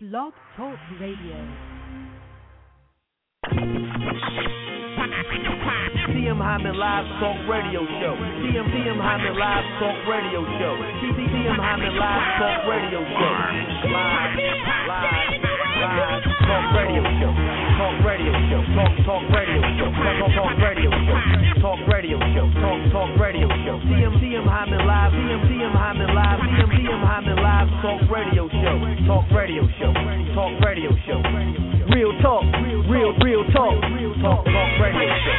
Blog Talk Radio. TM Hyman Live Talk Radio Show. TM Hyman Live Talk Radio Show. TM Hyman Live Talk Radio Show. Live Talk Radio Show. Talk Radio Show. Talk Radio Show. Talk Radio Show. Talk Radio Show. Talk Radio Show. TM Hyman Live. TM Hyman Live. TM Hyman Live Talk Radio Show. Talk Radio Show. Talk Radio Show. Real talk. Real talk. Talk Radio Show.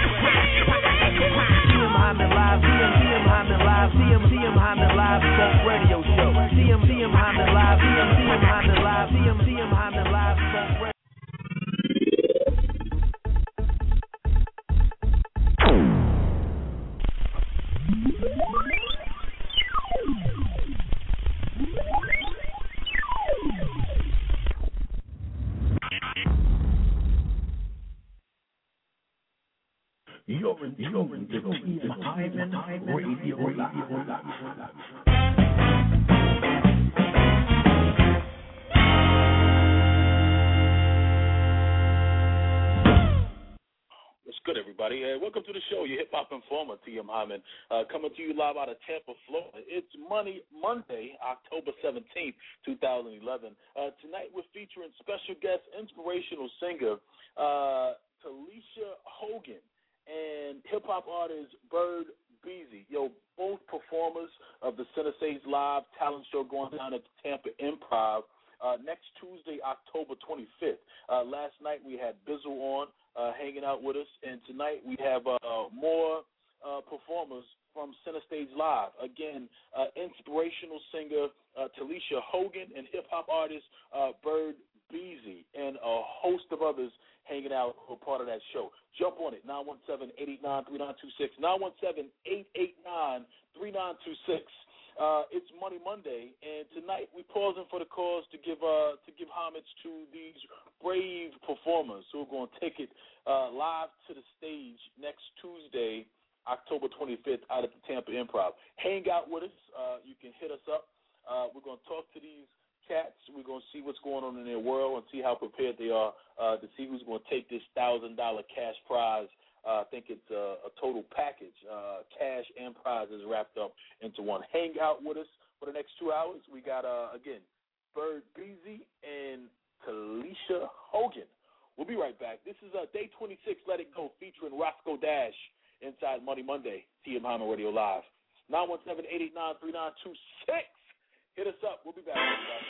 TM Hyman Live. TM Hyman Live. TM Hyman Live Talk Radio Show. TM Hyman Live. TM Hyman Live. TM Hyman Live Talk Radio. You're in the Hyman Radio Live. What's good, everybody? Welcome to the show, your hip-hop informer, TM Hyman, coming to you live out of Tampa, Florida. It's Monday, October 17th, 2011. Tonight we're featuring special guest, inspirational singer, Talisha Hogan, and hip-hop artist Bird Beasy. Both performers of the Center Stage Live talent show going down at the Tampa Improv next Tuesday, October 25th. Last night we had Bizzle on hanging out with us, and tonight we have more performers from Center Stage Live. Again, inspirational singer Talisha Hogan and hip-hop artist Bird Beasy, and a host of others hanging out who are part of that show. Jump on it, 917-889-3926, 917-889-3926. It's Money Monday, and tonight we're pausing for the cause to give homage to these brave performers who are going to take it live to the stage next Tuesday, October 25th, out at the Tampa Improv. Hang out with us. You can hit us up. We're going to talk to these cats. We're going to see what's going on in their world and see how prepared they are to see who's going to take this $1,000 cash prize. I think it's a total package. Cash and prizes wrapped up into one. Hang out with us for the next 2 hours. We got, again, Bird Beasy and Talisha Hogan. We'll be right back. This is Day 26, Let It Go, featuring Roscoe Dash inside Money Monday, TM Hyman Radio Live. 917-889-3926. Hit us up. We'll be back.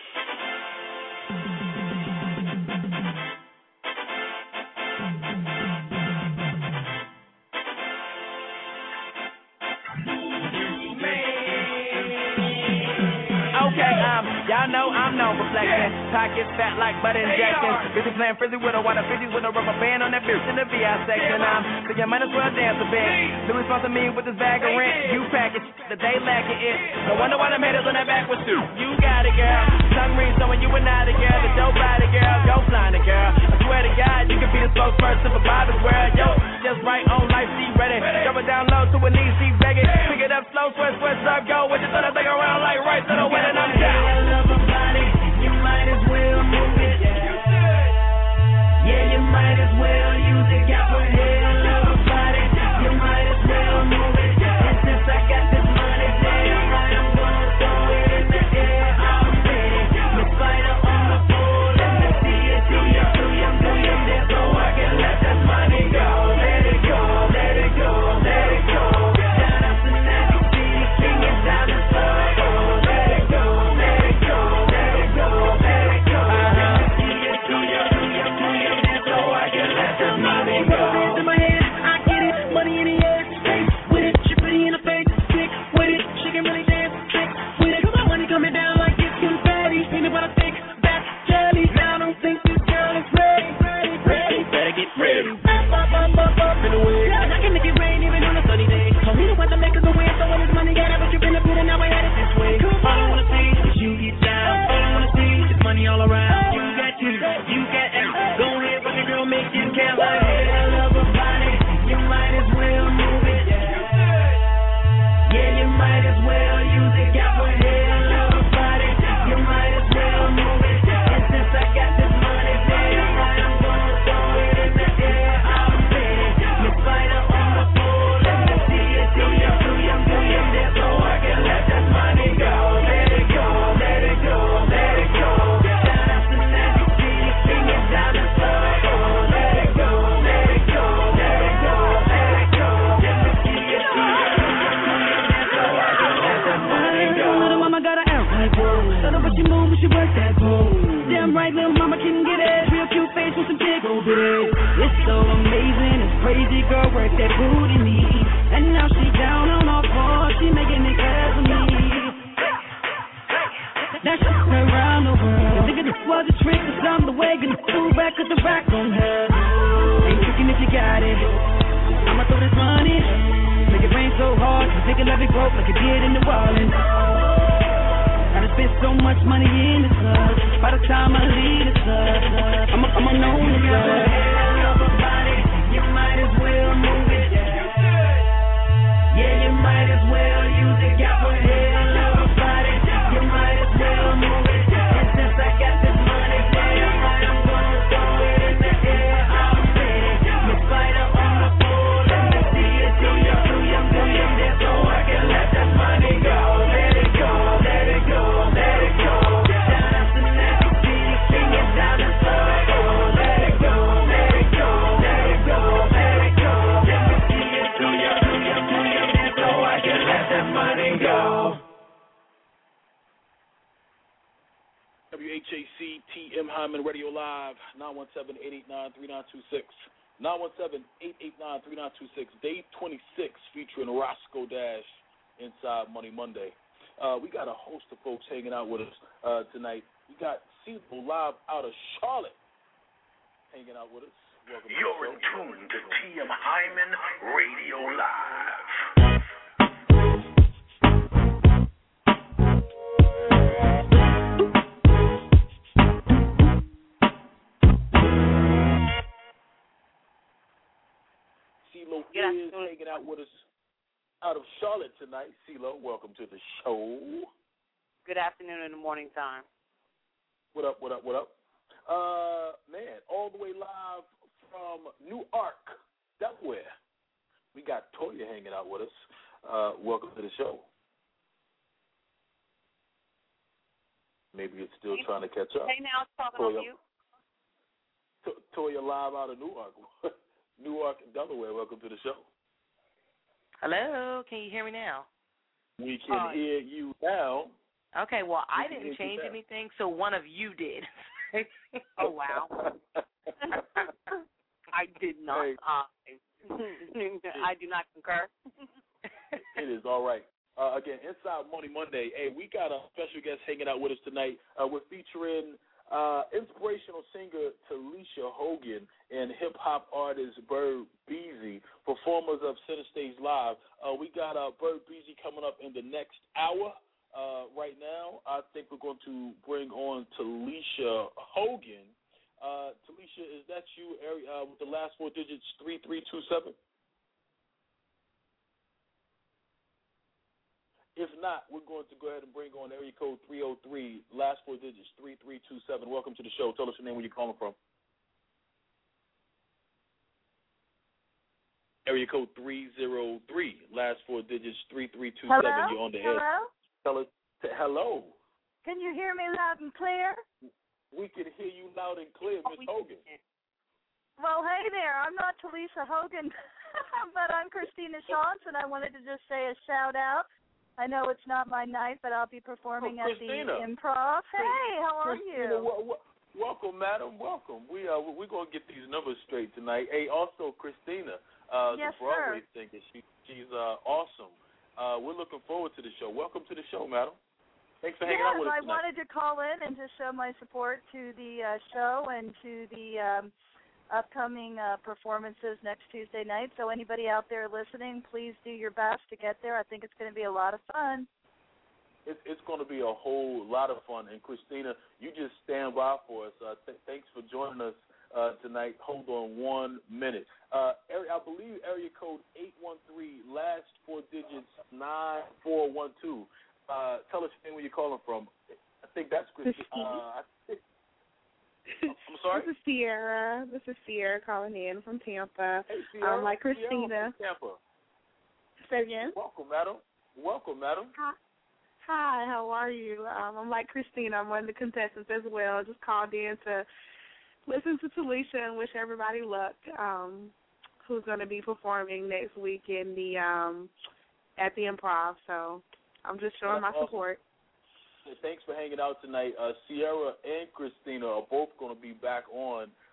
Y'all know I'm known for flexing. Pockets fat like butt injections. Busy playing frizzy with a water fizzy with a rubber band on that bitch in the VI section. So you might as well dance a bit. Louis sponsor me with this bag of rent. You package the day lacking it. No wonder why them haters on that backwards too. You got it, girl. Tongue ring showing you are not a girl. The dope body, girl. Go flying, girl. I swear to God, you can be the spokesperson for Bobby's world. Yo, just right on life, she ready. Drop it down low to her knees, she begging. Pick it up slow, sweat, up, go. With the thought I think around like right to the wedding, I'm down. You might as well move it. Yeah, you might as well use it. Got my head of a body. You might as well move it. And since I got this money, damn right, I'm gonna throw it in the air. I'm ready. Miss Fighter on the floor. Let me see it. Do you dance so I can let that money go? Let it go, let it go, let it go. Shout out to Nike City, King and Diamond Star. Let it go, let it go. I got big. It's so amazing, it's crazy, girl, work that booty me. And now she down on all fours, she making it clear for me. Now she's around the world. Thinking this was a trick, cause I'm the way, gonna pull back with the rock on her. Ain't tricking if you got it. I'ma throw this money, make it rain so hard, you think it let it broke like it did in New Orleans. I done spent so much money in the club, by the time I leave the club, I'm a known the club. You might as well move it. Yeah, you might as well use it. Got one hell of a body. You might as well move it. And since I got this money, damn right, I'm gonna throw it in the air. I'm ready. You fight up on the floor. Let me see you do your dance so I can let that money go. Let it go, let it go, let it go. Shout out to Nashville, King and Diamond Club. Oh, let it go, let it go, let it go, let it go. Let me see you do your dance so I can let that money go. WHAC TM Hyman Radio Live, 917-889-3926. 917-889-3926. Day 26 featuring Roscoe Dash inside Money Monday. We got a host of folks hanging out with us tonight. We got CeeLo live out of Charlotte hanging out with us. Welcome. You're in tune to TM Hyman Radio Live. CeeLo is hanging out with us out of Charlotte tonight. CeeLo, welcome to the show. Good afternoon in the morning time. What up, what up, what up? Man, all the way live from Newark, Delaware. We got Toya hanging out with us. Welcome to the show. Maybe it's still trying to catch up. Hey, now it's talking Toya, on you. Toya live out of Newark. Newark, Delaware. Welcome to the show. Hello, can you hear me now? We can hear you now. Okay, well, I didn't change anything, so one of you did. Oh, wow. I did not. Hey. I do not concur. It is all right. Again, Inside Money Monday. Hey, we got a special guest hanging out with us tonight. We're featuring inspirational singer Talisha Hogan and hip-hop artist Bird Beasy, performers of Center Stage Live. We got Bird Beasy coming up in the next hour. Right now, I think we're going to bring on Talisha Hogan. Talisha, is that you with the last four digits, 3327? If not, we're going to go ahead and bring on area code 303, last four digits, 3327. Welcome to the show. Tell us your name, where you're calling from. Area code 303, last four digits, 3327. Hello? You're on the air. Hello? Tell us, hello. Can you hear me loud and clear? We can hear you loud and clear, Miss Hogan. Well, hey there. I'm not Talisha Hogan, but I'm Christina Shantz, and I wanted to just say a shout-out. I know it's not my night, but I'll be performing at the Improv. Hey, how are you? Welcome, madam. Welcome. We're going to get these numbers straight tonight. Hey, also, Christina, yes, the Broadway sir. singer, she's awesome. We're looking forward to the show. Welcome to the show, madam. Thanks for hanging out with us tonight. I wanted to call in and just show my support to the show and to the upcoming performances next Tuesday night. So anybody out there listening, please do your best to get there. I think it's going to be a lot of fun. It's going to be a whole lot of fun. And, Christina, you just stand by for us. Thanks for joining us tonight. Hold on 1 minute. I believe area code 813, last four digits, 9412. Tell us your name, where you're calling from. I think that's Christina. I'm sorry? This is Sierra calling in from Tampa. Hey, Sierra. Like Christina. Sierra from Tampa. Say again? Welcome, madam. Welcome, madam. Hi, how are you? I'm like Christina. I'm one of the contestants as well. Just called in to listen to Talisha and wish everybody luck, who's going to be performing next week in the at the Improv. So I'm just showing my support. Thanks for hanging out tonight. Sierra and Christina are both going to be back on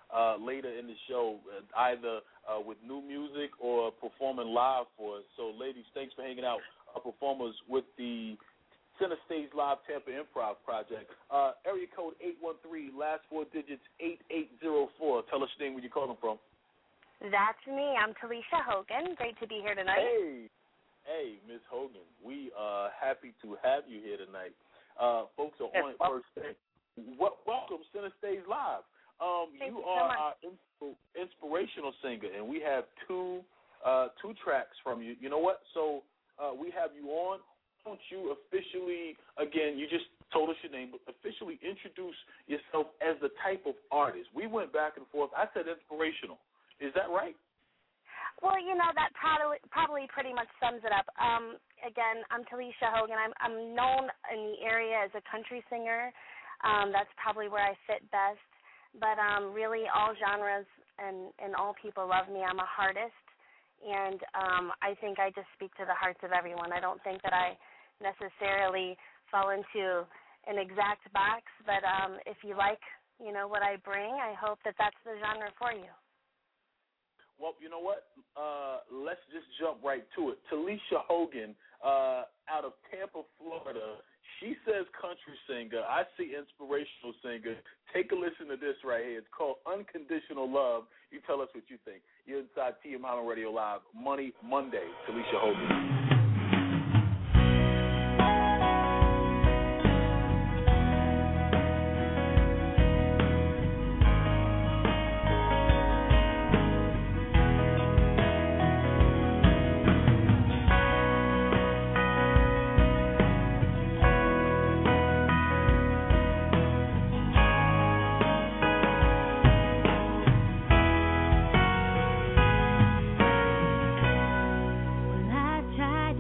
later in the show, either with new music or performing live for us. So, ladies, thanks for hanging out. Our performers with the Center Stage Live Tampa Improv Project. Area code 813, last four digits 8804. Tell us your name, where you're calling from. That's me. I'm Talisha Hogan. Great to be here tonight. Hey, Ms. Hogan. We are happy to have you here tonight. Folks are on it first thing. Welcome, Center Stage Live. You are our inspirational singer, and we have two tracks from you. You know what? So we have you on. Why don't you officially, again, you just told us your name, but officially introduce yourself as the type of artist. We went back and forth. I said inspirational. Is that right? Well, that probably pretty much sums it up. Again, I'm Talisha Hogan. I'm known in the area as a country singer. That's probably where I fit best. But really, all genres and all people love me. I'm a heartist, and I think I just speak to the hearts of everyone. I don't think that I necessarily fall into an exact box, but if you like, what I bring, I hope that that's the genre for you. Well, you know what? Let's just jump right to it. Talisha Hogan, out of Tampa, Florida. She says country singer. I see inspirational singer. Take a listen to this right here. It's called Unconditional Love. You tell us what you think. You're inside TM Hyman Radio Live, Money Monday. Talisha Hogan. Tried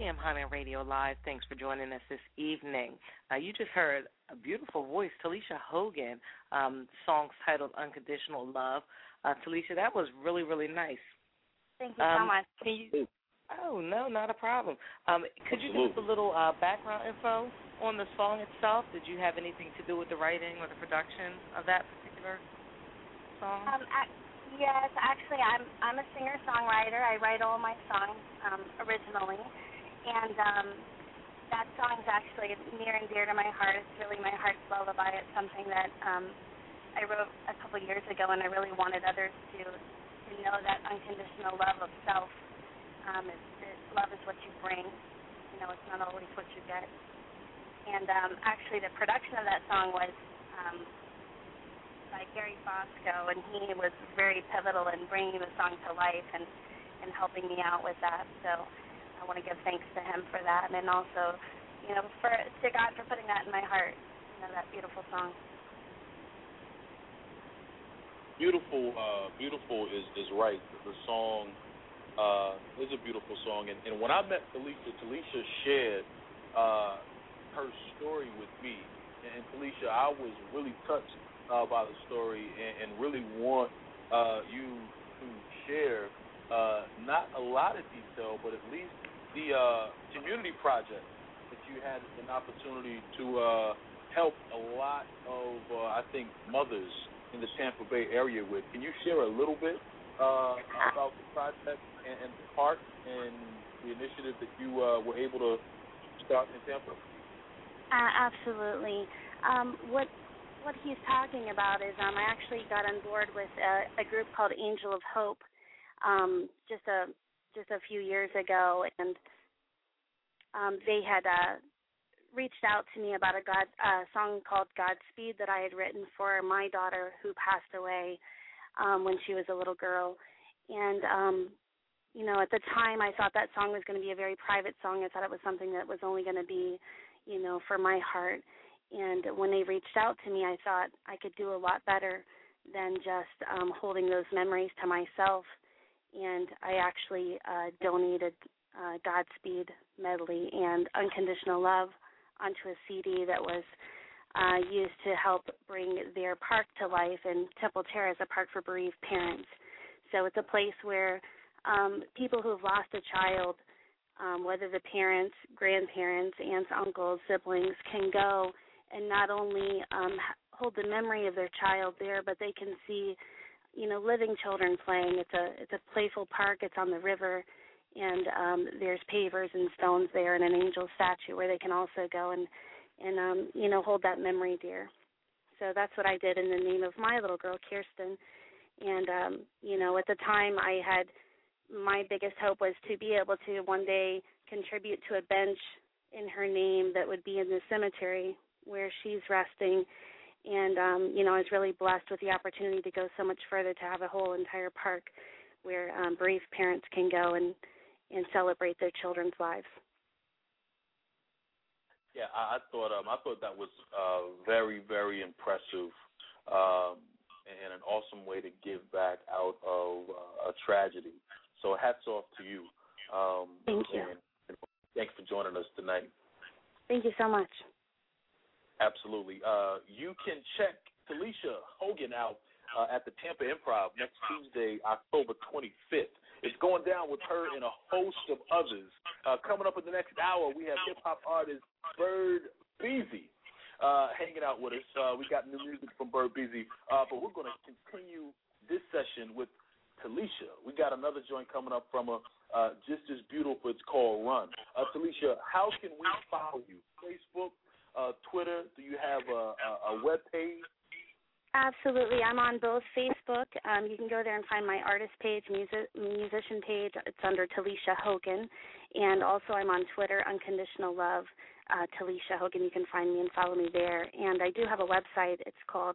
TM Hyman Radio Live. Thanks for joining us this evening. You just heard a beautiful voice, Talisha Hogan, songs titled Unconditional Love. Talisha, that was really, really nice. Thank you so much. Can you? Oh, no, not a problem. Could you give us a little background info on the song itself? Did you have anything to do with the writing or the production of that particular song? Yes, actually, I'm a singer-songwriter. I write all my songs originally, and that song is actually near and dear to my heart. It's really my heart's lullaby. It's something that I wrote a couple years ago, and I really wanted others to know that unconditional love of self. Love is what you bring. You know, it's not always what you get. And actually, the production of that song was by Gary Bosco, and he was very pivotal in bringing the song to life and helping me out with that. So I want to give thanks to him for that, and then also, you know, to God for putting that in my heart. You know, that beautiful song. Beautiful is right. The song is a beautiful song, and when I met Talisha shared her story with me, and Talisha, I was really touched by the story, and really want you to share not a lot of detail, but at least the community project that you had an opportunity to help a lot of, I think, mothers in the Tampa Bay area with. Can you share a little bit about the project and the part and the initiative that you were able to start in Tampa? Absolutely. What he's talking about is I actually got on board with a group called Angel of Hope just a few years ago, and they had reached out to me about a song called Godspeed that I had written for my daughter who passed away when she was a little girl. And, you know, at the time I thought that song was going to be a very private song. I thought it was something that was only going to be, you know, for my heart. And when they reached out to me, I thought I could do a lot better than just holding those memories to myself. And I actually donated Godspeed medley and Unconditional Love onto a CD that was used to help bring their park to life in Temple Terrace, a park for bereaved parents. So it's a place where people who have lost a child, whether the parents, grandparents, aunts, uncles, siblings, can go and not only hold the memory of their child there, but they can see, you know, living children playing. It's a playful park. It's on the river, and there's pavers and stones there and an angel statue where they can also go and you know, hold that memory dear. So that's what I did in the name of my little girl, Kirsten. And, you know, at the time my biggest hope was to be able to one day contribute to a bench in her name that would be in the cemetery where she's resting. And, you know, I was really blessed with the opportunity to go so much further, to have a whole entire park where bereaved parents can go and celebrate their children's lives. Yeah, I thought that was very, very impressive and an awesome way to give back out of a tragedy. So hats off to you. Thank you. And thanks for joining us tonight. Thank you so much. Absolutely. You can check Talisha Hogan out at the Tampa Improv next Tuesday, October 25th. It's going down with her and a host of others. Coming up in the next hour, we have hip-hop artist Bird Beasy hanging out with us. We got new music from Bird Beasy, but we're going to continue this session with Talisha. We got another joint coming up from her, just as beautiful. It's called Run. Talisha, how can we follow you? Facebook, Twitter? Do you have a web page? Absolutely. I'm on both Facebook. You can go there and find my artist page, musician page. It's under Talisha Hogan. And also I'm on Twitter, Unconditional Love, Talisha Hogan. You can find me and follow me there. And I do have a website. It's called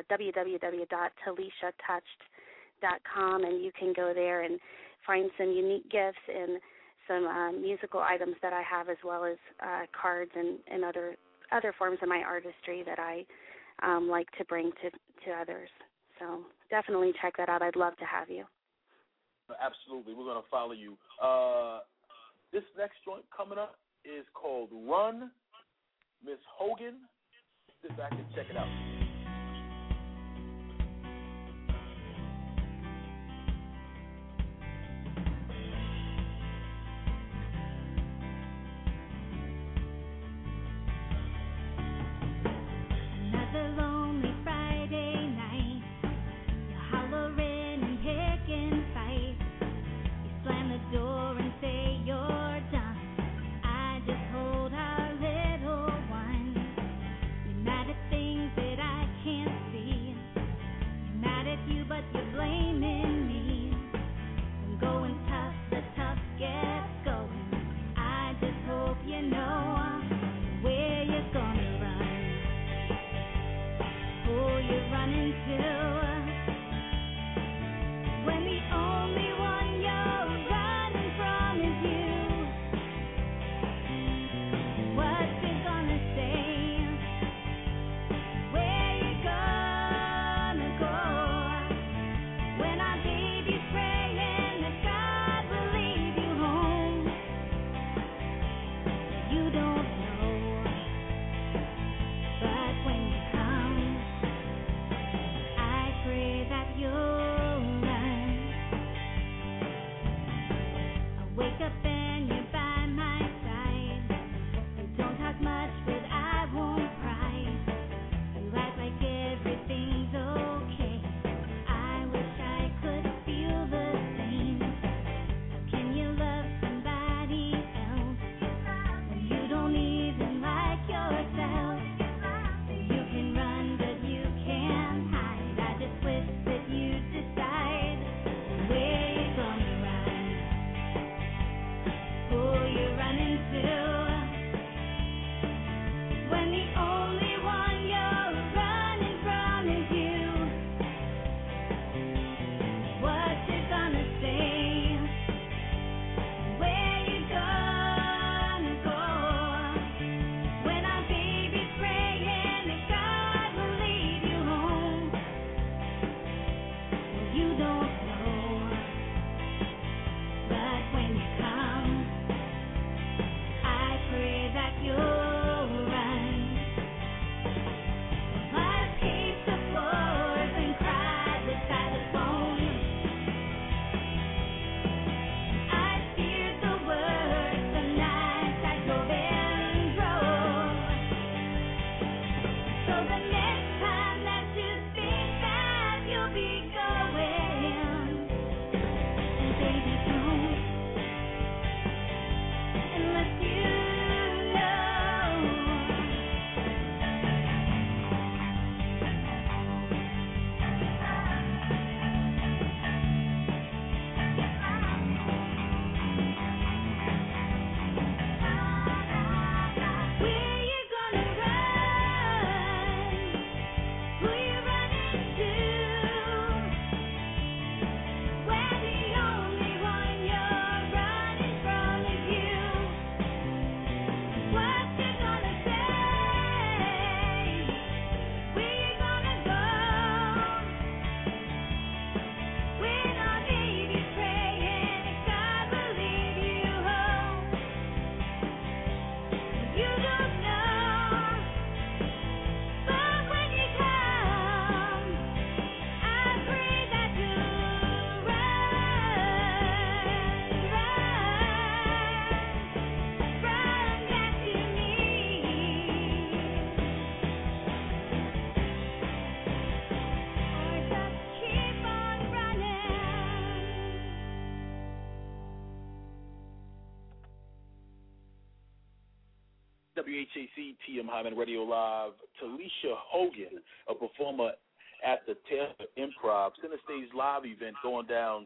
www.talishatouched.com, and you can go there and find some unique gifts and some musical items that I have, as well as cards and other forms of my artistry that I like to bring to others. So definitely check that out. I'd love to have you. Absolutely. We're going to follow you. This next joint coming up is called Run. Miss Hogan, sit back and check it out. WHAC TM Hyman Radio Live, Talisha Hogan, a performer at the Taylor Improv Center Stage Live event going down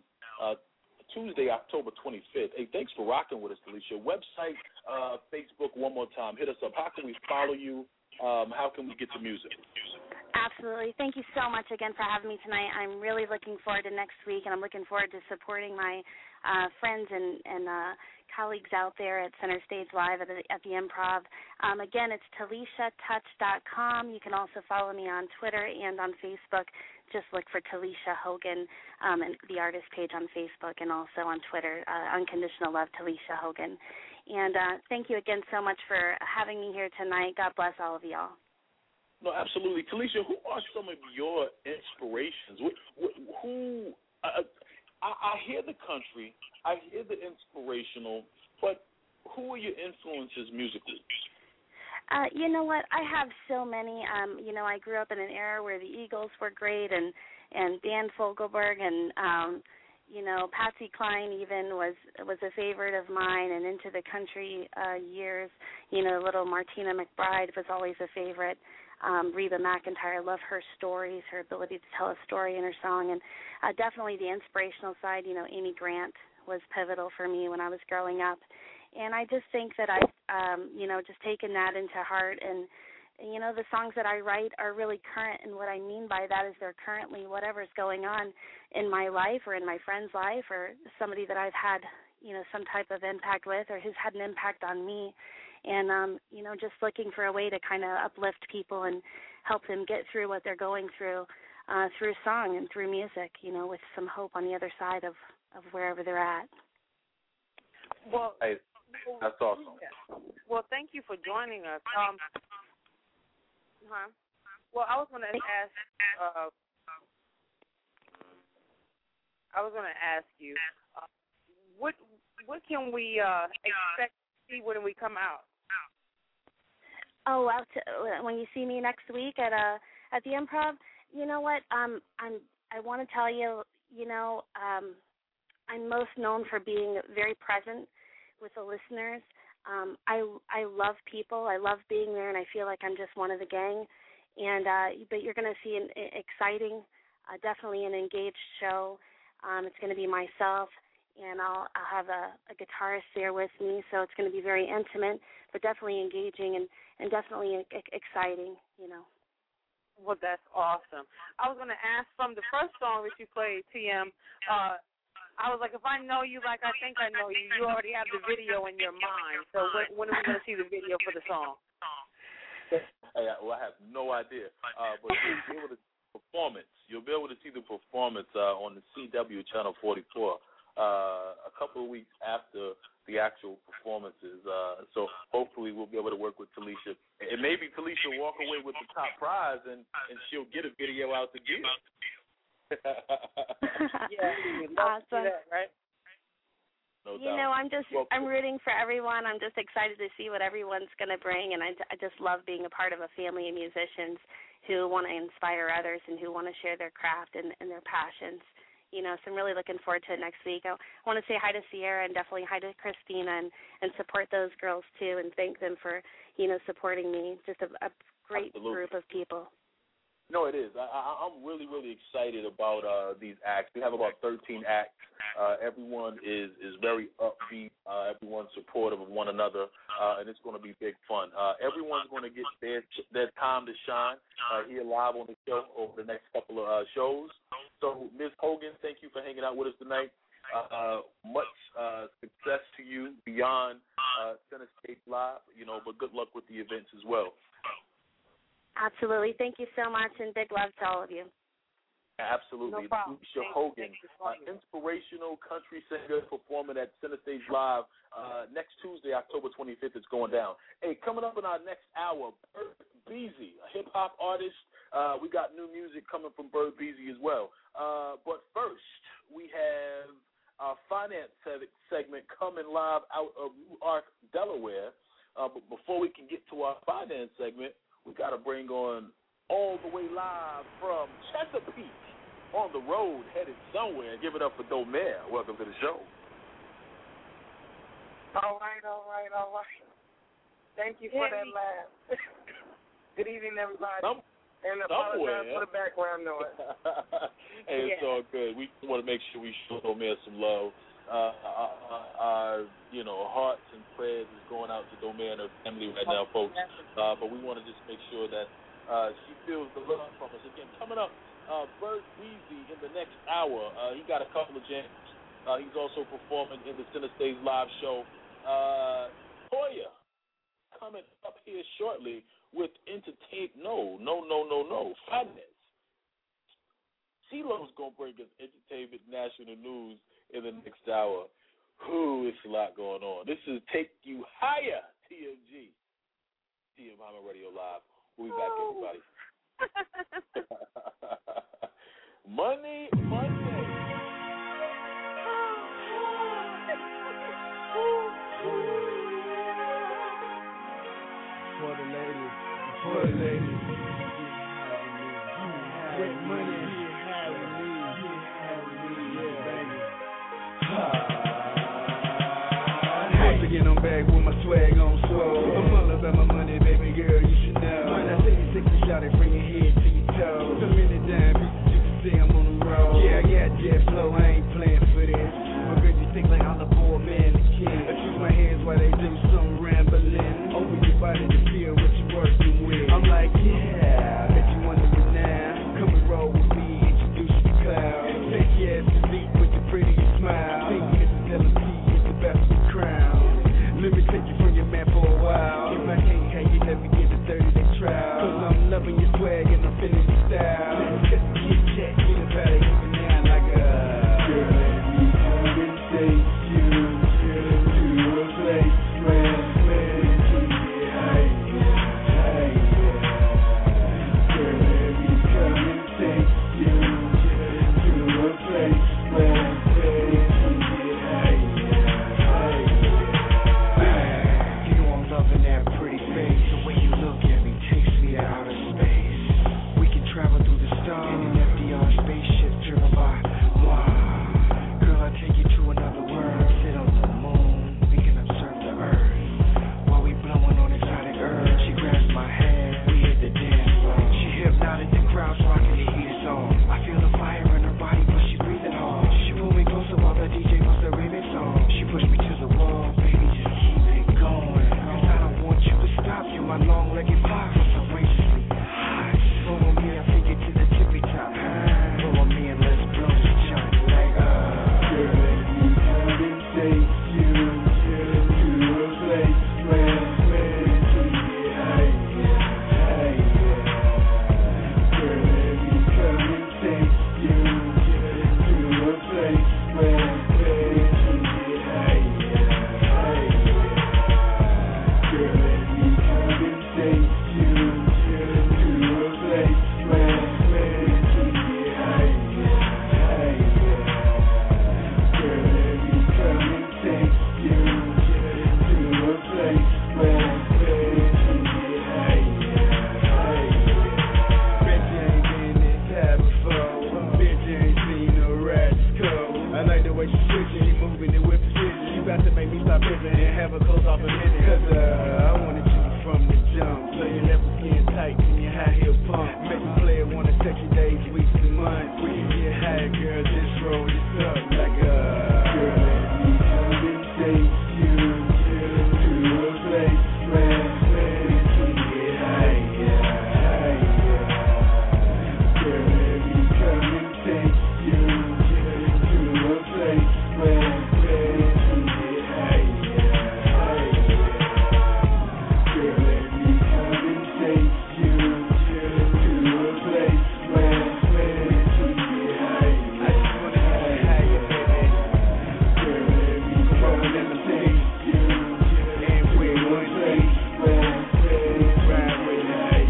Tuesday, October 25th. Hey, thanks for rocking with us, Talisha. Website, Facebook, one more time. Hit us up. How can we follow you? How can we get your music? Absolutely. Thank you so much again for having me tonight. I'm really looking forward to next week, and I'm looking forward to supporting my friends and colleagues out there at Center Stage Live at the Improv. Again, it's TalishaTouch.com. You can also follow me on Twitter and on Facebook, just look for Talisha Hogan and the artist page on Facebook and also on Twitter, Unconditional Love Talisha Hogan. And thank you again so much for having me here tonight. God bless all of y'all. No, absolutely. Talisha, who are some of your inspirations? Who I hear the country, I hear the inspirational, but who are your influences musically? You know what? I have so many. You know, I grew up in an era where the Eagles were great, and Dan Fogelberg, and you know, Patsy Cline even was a favorite of mine. And into the country years, you know, little Martina McBride was always a favorite. Reba McEntire, I love her stories, her ability to tell a story in her song, and definitely the inspirational side. You know, Amy Grant was pivotal for me when I was growing up. And I just think that I've, you know, just taken that into heart. And, you know, the songs that I write are really current. And what I mean by that is they're currently whatever's going on in my life or in my friend's life or somebody that I've had, you know, some type of impact with or who's had an impact on me. And, you know, just looking for a way to kind of uplift people and help them get through what they're going through song and through music, you know, with some hope on the other side of wherever they're at. Well, hey, that's awesome. Well, thank you for joining us. Well, I was going to ask. You, what can we expect to see when we come out? Oh, when you see me next week at the Improv, you know what? I want to tell you, you know, I'm most known for being very present with the listeners. I love people. I love being there, and I feel like I'm just one of the gang. And but you're going to see an exciting, definitely an engaged show. It's going to be myself, and I'll have a guitarist there with me, so it's going to be very intimate, but definitely engaging and definitely exciting, you know. Well, that's awesome. I was going to ask, from the first song that you played, TM, I was like, if I know you like I think I know you, you already have the video in your mind. So when are we going to see the video for the song? Hey, well, I have no idea. But you'll be able to see the performance. You'll be able to see the performance on the CW Channel 44 a couple of weeks after the actual performances. So hopefully we'll be able to work with Talisha. And maybe Talisha will walk away with the top prize and she'll get a video out to give. Yeah, awesome. That, right? No you doubt. know, I'm rooting for everyone. I'm just excited to see what everyone's going to bring, and I just love being a part of a family of musicians who want to inspire others and who want to share their craft and their passions. You know, so I'm really looking forward to it next week. I want to say hi to Sierra and definitely hi to Christina and support those girls too and thank them for, you know, supporting me. Just a great Absolutely. group of people. No, it is. I'm really, really excited about these acts. We have about 13 acts. Everyone is very upbeat. Everyone's supportive of one another, and it's going to be big fun. Everyone's going to get their time to shine here live on the show over the next couple of shows. So, Ms. Hogan, thank you for hanging out with us tonight. Much success to you beyond Center Stage Live, you know, but good luck with the events as well. Absolutely. Thank you so much, and big love to all of you. Absolutely. No problem. Talisha Hogan, inspirational country singer performing at Center Stage Live next Tuesday, October 25th. It's going down. Hey, coming up in our next hour, Bird Beasy, a hip-hop artist. We got new music coming from Bird Beasy as well. But first, we have our finance segment coming live out of Newark, Delaware. But before we can get to our finance segment, we got to bring on all the way live from Chesapeake on the road, headed somewhere. Give it up for Domare. Welcome to the show. All right. Thank you for that laugh. Good evening, everybody. And apologize for the background noise. Hey, it's all good. We want to make sure we show Domare some love. Our hearts and prayers is going out to Domare and her family right now, folks. But we want to just make sure that she feels the love from us. Again, coming up, Bird Beasy in the next hour. He got a couple of jams. He's also performing in the Center Stage Live show. Toya coming up here shortly with Finance. CeeLo's going to bring us entertainment, national news in the next hour. Ooh, it's a lot going on. This is Take You Higher, TMG. TM Hyman Radio Live. We'll be back, everybody. Monday. For the ladies. Get money. Once again, I'm back with my swag on swole. I'm all about my money, baby girl, you should know. When I say you sexy, shot it from your head to your toes. So many damn pieces you can see I'm on the road. Yeah, I got jet flow, I ain't playing for this. My girl, you think like I'm the boy, man, the king. I choose my hands while they do some rambling. Open your body to feel what you're working with. I'm like, yeah, bet you wonder it now. Come and roll with me, introduce you to cloud. Take your ass to sleep with the prettiest smile. Think Mrs. LMP is the best of the crown. Let me take you from your man for a while. If I can't have you, let me get a 30-day trial. Cause I'm loving your swag and I'm feeling your style. Let's get the Kit Kat, get it better even now like a girl, let me come and take you to a place where we can get high. Girl, let me come and take you to a place where we can get high. You know I'm loving that pretty face. The way you look at me takes me to outer space. We can travel through the stars in an FDR spaceship driven by moi. Girl, I'll take you to another world. Sit on the moon, we can observe the earth. While we blowing on exotic herbs, she grabs my hand, we hit the dance floor. She hypnotic the crowd, rocking the heat on. I feel the fire in her body, but she breathing hard. She pulled me closer while the DJ puts the remix on. She pushed me to the wall, baby, just keep it going. Cause I don't want you to stop, you my long-legged fox. Outrageously hot. Follow me, I take it to the tippy top. Follow me and let's blow this joint like girl, let me come and take you to a place where we can get high. Girl, let me come and take you to a place where we can get high. Girl, let me come and take you to a place where we can get high. Girl, let me come and take you to a place where we can get high. Bitch, you ain't been this high before. Bitch, you ain't seen no rascal. I like the way she switching, you moving it with precision. You about to make me stop pissing and have her clothes off a minute. Cause I wanted you from the jump. So your nipple skin tight and your high heel pump. Make the player wanna text you days, weeks, and months. We can get high, girl, just roll this up like a girl, let me come and take you to a place where we can get high. Girl, let me come and take you to a place where we can get high. Girl, let me come and take you to a place where we can get high. I just wanna get higher, baby. Girl, let me come and take you and we're one place where we can ride with high.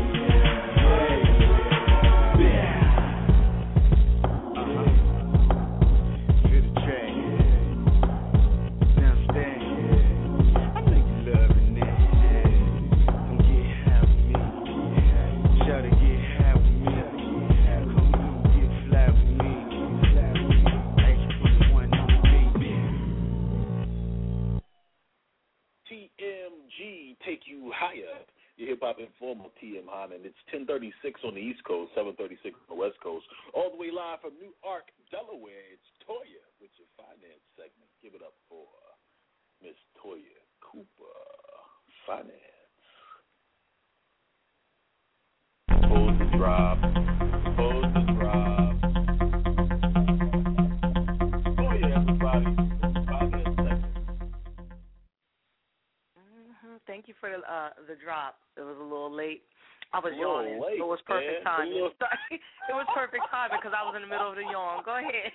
Feel the track. Now stand. I know you loving that. Come get high with me. Try to get high with me. Come on, get fly with me. H21 on the beat. TMG, Take You Higher. Your hip-hop informer, TM Hyman. It's 10:36 on the East Coast, 7:36 on the West Coast. All the way live from Newark, Delaware, it's Toya with your finance segment. Give it up for Miss Toya Cooper, Finance. Hold the drop. Hold the drop. Toya, everybody. Finance segment. Thank you for the drop. It was a little late. I was yawning. Late, it was perfect timing. It was perfect timing because I was in the middle of the yawn. Go ahead.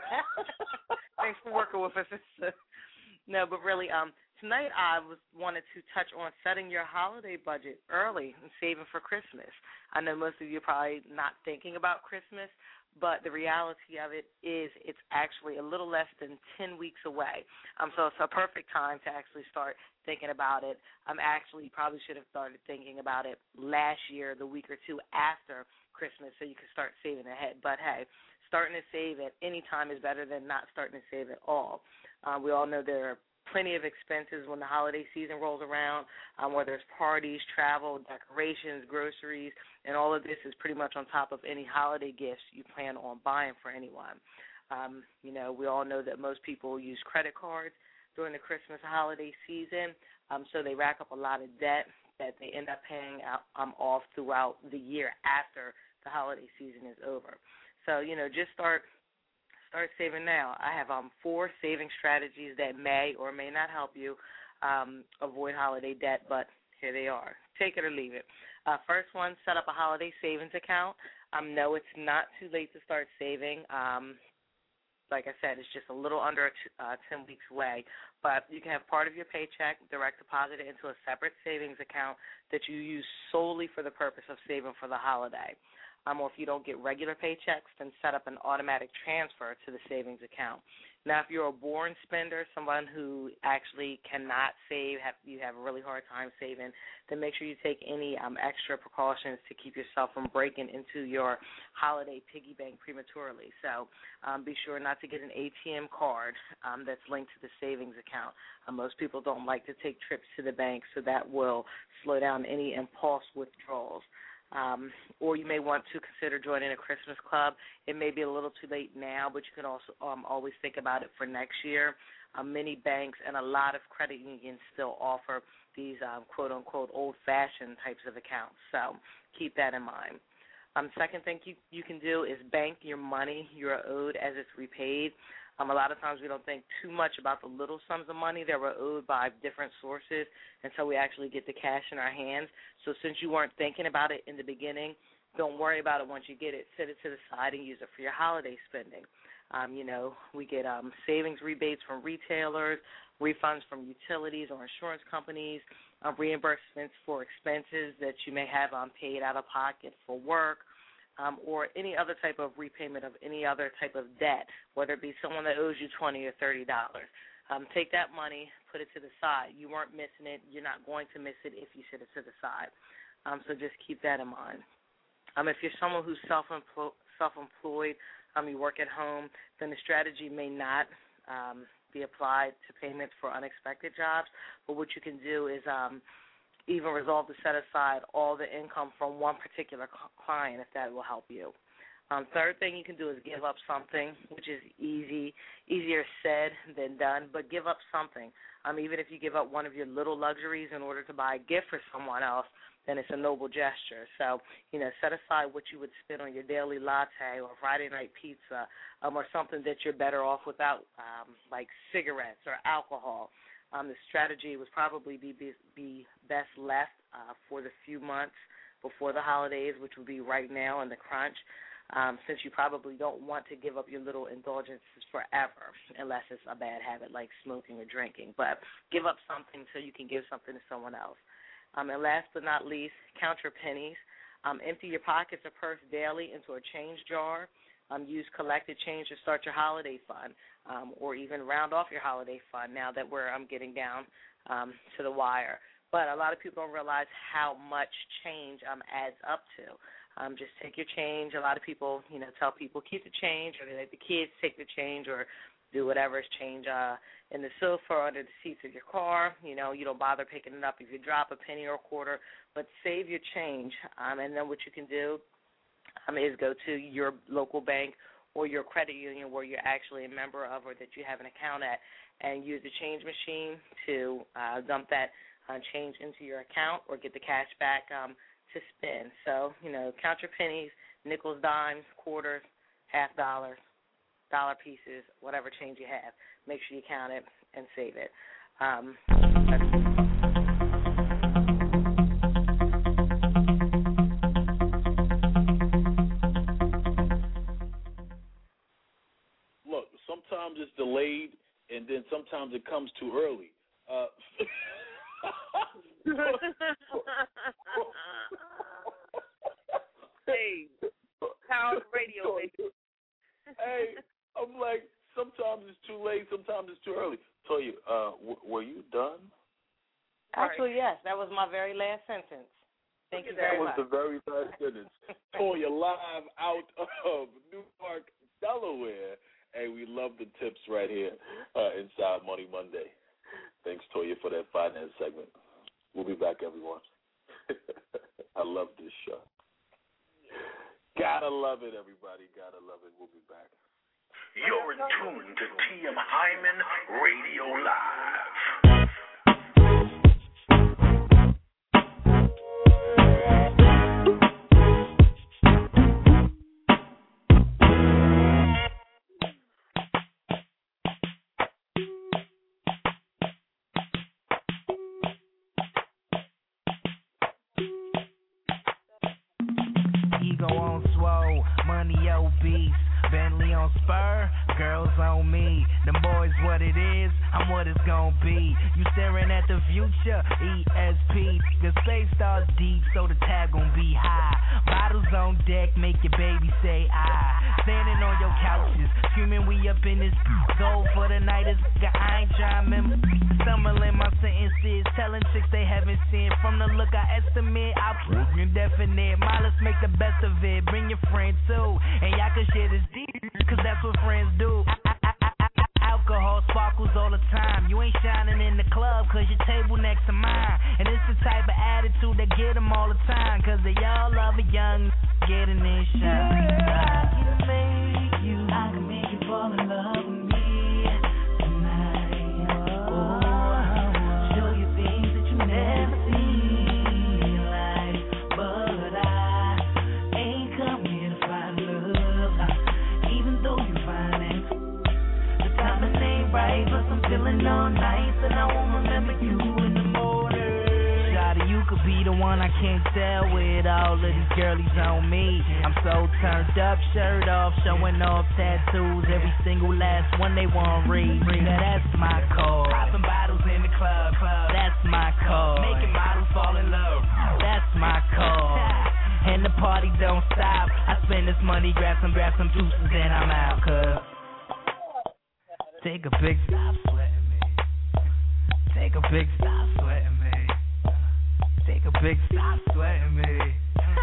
Thanks for working with us. No, but really, tonight I wanted to touch on setting your holiday budget early and saving for Christmas. I know most of you are probably not thinking about Christmas, but the reality of it is it's actually a little less than 10 weeks away. So it's a perfect time to actually start thinking about it. Actually, probably should have started thinking about it last year, the week or two after Christmas, so you can start saving ahead. But, hey, starting to save at any time is better than not starting to save at all. We all know there are plenty of expenses when the holiday season rolls around, whether it's parties, travel, decorations, groceries, and all of this is pretty much on top of any holiday gifts you plan on buying for anyone. We all know that most people use credit cards during the Christmas holiday season, so they rack up a lot of debt that they end up paying off throughout the year after the holiday season is over. So, just start saving now. I have 4 saving strategies that may or may not help you avoid holiday debt, but here they are. Take it or leave it. First one, set up a holiday savings account. No, it's not too late to start saving. Like I said, it's just a little under 10 weeks away, but you can have part of your paycheck direct deposited into a separate savings account that you use solely for the purpose of saving for the holiday. Or if you don't get regular paychecks, then set up an automatic transfer to the savings account. Now, if you're a born spender, someone who actually cannot save, you have a really hard time saving, then make sure you take any extra precautions to keep yourself from breaking into your holiday piggy bank prematurely. So be sure not to get an ATM card that's linked to the savings account. Most people don't like to take trips to the bank, so that will slow down any impulse withdrawals. Or you may want to consider joining a Christmas club. It may be a little too late now, but you can also always think about it for next year. Many banks and a lot of credit unions still offer these quote-unquote old-fashioned types of accounts, so keep that in mind. Second thing you can do is bank your money you're owed as it's repaid. A lot of times we don't think too much about the little sums of money that we're owed by different sources until we actually get the cash in our hands. So since you weren't thinking about it in the beginning, don't worry about it once you get it. Set it to the side and use it for your holiday spending. We get savings rebates from retailers, refunds from utilities or insurance companies, reimbursements for expenses that you may have paid out of pocket for work, or any other type of repayment of any other type of debt, whether it be someone that owes you $20 or $30. Take that money, put it to the side. You weren't missing it. You're not going to miss it if you set it to the side. So just keep that in mind. If you're someone who's self-employed, you work at home, then the strategy may not be applied to payments for unexpected jobs. But what you can do is even resolve to set aside all the income from one particular client if that will help you. Third thing you can do is give up something, which is easier said than done, but give up something. Even if you give up one of your little luxuries in order to buy a gift for someone else, then it's a noble gesture. So, set aside what you would spend on your daily latte or Friday night pizza or something that you're better off without, like cigarettes or alcohol. The strategy would probably be best left for the few months before the holidays, which would be right now in the crunch, since you probably don't want to give up your little indulgences forever unless it's a bad habit like smoking or drinking. But give up something so you can give something to someone else. And last but not least, count your pennies. Empty your pockets or purse daily into a change jar. Use collected change to start your holiday fund, or even round off your holiday fund now that we're getting down to the wire. But a lot of people don't realize how much change adds up to. Just take your change. A lot of people, tell people keep the change, or they let the kids take the change, or do whatever is change in the sofa or under the seats of your car. You don't bother picking it up if you drop a penny or a quarter, but save your change. And then what you can do is go to your local bank or your credit union where you're actually a member of or that you have an account at, and use the change machine to dump that change into your account or get the cash back to spend. So, count your pennies, nickels, dimes, quarters, $half, dollar pieces, whatever change you have. Make sure you count it and save it. and then sometimes it comes too early. Hey, power radio, baby. Hey, I'm like, sometimes it's too late, sometimes it's too early. Toya, were you done? Actually, yes. That was my very last sentence. Thank you very much. That was the very last sentence. Toya, live out of Newark, Delaware. Hey, we love the tips right here inside Money Monday. Thanks, Toya, for that finance segment. We'll be back, everyone. I love this show. Gotta love it, everybody. Gotta love it. We'll be back. You're in tune to T.M. Hyman Radio Live. Ego on swole, money obese, Bentley on spur, girls on me. Them boys what it is, I'm what it's gon' be. You staring at the future, ESP. The space stars deep, so the tag gon' be high. Bottles on deck, make your baby say I. Standing on your couches, screaming we up in this. Gold for the night is I ain't trying to remember. Stumbling my sentences, telling chicks they haven't seen. From the look I estimate, I'm indefinite. Let's make the best of it, bring your friend too. And y'all can share this deep, cause that's what friends do. Alcohol sparkles all the time. You ain't shining in the club cause your table next to mine. And it's the type of attitude that get them all the time. Cause they all love a young getting in shine. I can make you fall in love with me tonight. Oh, show you things that you never seen in life. But I ain't come here to find love, even though you find it. The timing ain't right, but I'm feeling all nice, and I won't remember you in the morning. Shawty, you could be the one I can't tell with all of these girlies on me. I'm so turned up, shirt off, showing off tattoos. Every single last one they want read. Now that's my call. Popping bottles in the club, that's my call. Making models fall in love, that's my call. And the party don't stop. I spend this money, grab some juices, and I'm out. Cause take a big stop sweating me. Take a big stop sweating me. Take a big stop sweating me.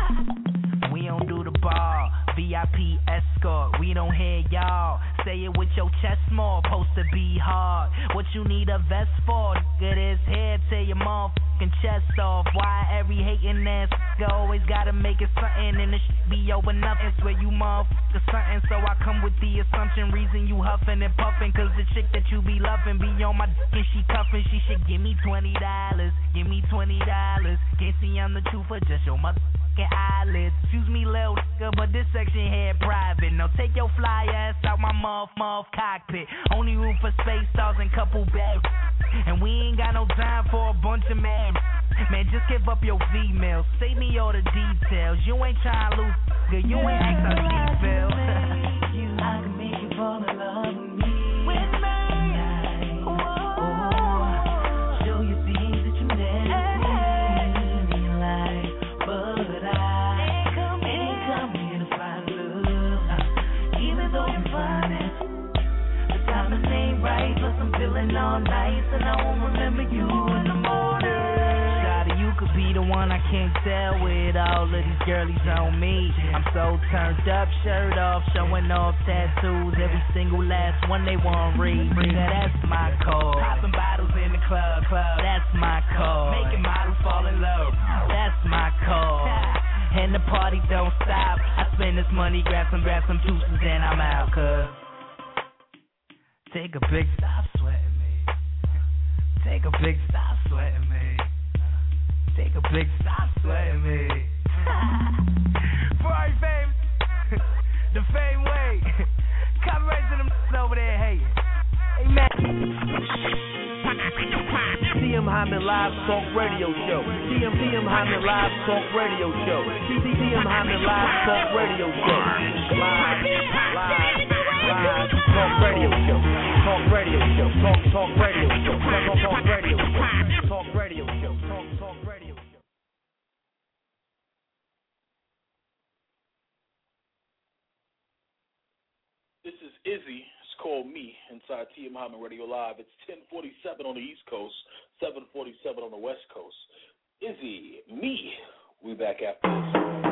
We don't do the ball, VIP escort. We don't hear y'all. Say it with your chest small, supposed to be hard. What you need a vest for? Nigga, this hair tear your motherfucking chest off. Why every hating ass nigga always gotta make it something and it should be over nothing? Swear you motherfucker something, so I come with the assumption. Reason you huffing and puffing, cause the chick that you be loving be on my dick and she cuffing. She should give me $20, give me $20. Can't see I'm the truth for just your motherfucking eyelids. Excuse me, little nigga, but this section here private. Now take your fly ass out my muff cockpit. Only room for space stars and couple beds. And we ain't got no time for a bunch of men. Man, just give up your females. Save me all the details. You ain't trying to lose, nigga. You ain't ask how she feel. I can make you fall in love with me. Right, plus I'm feeling all nice, and I won't remember you in the morning. Shawty, you could be the one I can't tell with all of these girlies on me. I'm so turned up, shirt off, showing off tattoos. Every single last one they want read. Now that's my call. Popping bottles in the club, that's my call. Making models fall in love, that's my call. And the party don't stop. I spend this money, grab some juices, and I'm out, cuz. Take a big stop sweating me. Take a big stop sweating me. Take a big stop sweating me. Ferrari fame, the fame way. Copyright to them over there hating. Amen. T.M. Hyman Live Talk Radio Show. T.M. Hyman Live Talk Radio Show. T.M. Hyman Live Talk Radio Show. Live Talk Radio Show. Talk radio show. Talk radio show. Talk radio show. Talk radio show. Talk radio show. This is Izzy. It's called Me inside TM Hyman Radio Live. It's 10:47 on the East Coast, 7:47 on the West Coast. Izzy, Me. We back after this.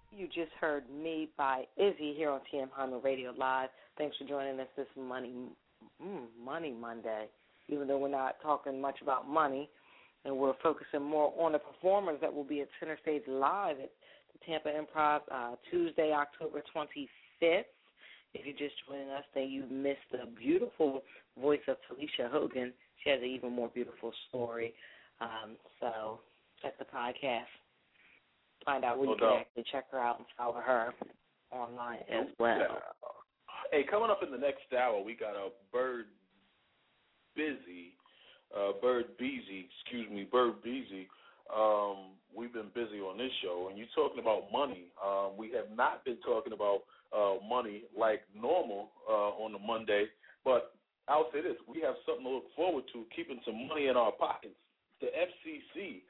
You just heard Me by Izzy here on TM Hyman Radio Live. Thanks for joining us this Money Monday, even though we're not talking much about money, and we're focusing more on the performers that will be at Center Stage Live at the Tampa Improv Tuesday, October 25th. If you're just joining us, then you missed the beautiful voice of Talisha Hogan. She has an even more beautiful story. So check the podcast. Find out where you can actually check her out and follow her online as well. Yeah. Hey, coming up in the next hour, we got a Bird Beasy. We've been busy on this show, and you're talking about money. We have not been talking about money like normal on the Monday, but I'll say this: we have something to look forward to, keeping some money in our pockets. The FCC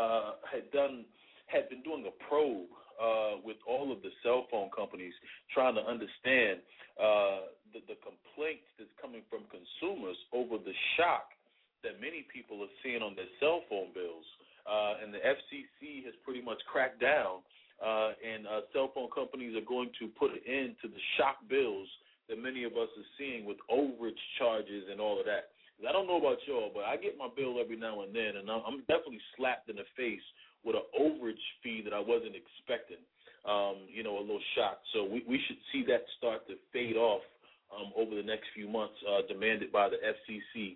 had been doing a probe with all of the cell phone companies, trying to understand the complaints that's coming from consumers over the shock that many people are seeing on their cell phone bills. And the FCC has pretty much cracked down, and cell phone companies are going to put an end to the shock bills that many of us are seeing with overage charges and all of that. I don't know about y'all, but I get my bill every now and then, and I'm definitely slapped in the face with an overage fee that I wasn't expecting, a little shock. So we should see that start to fade off over the next few months, demanded by the FCC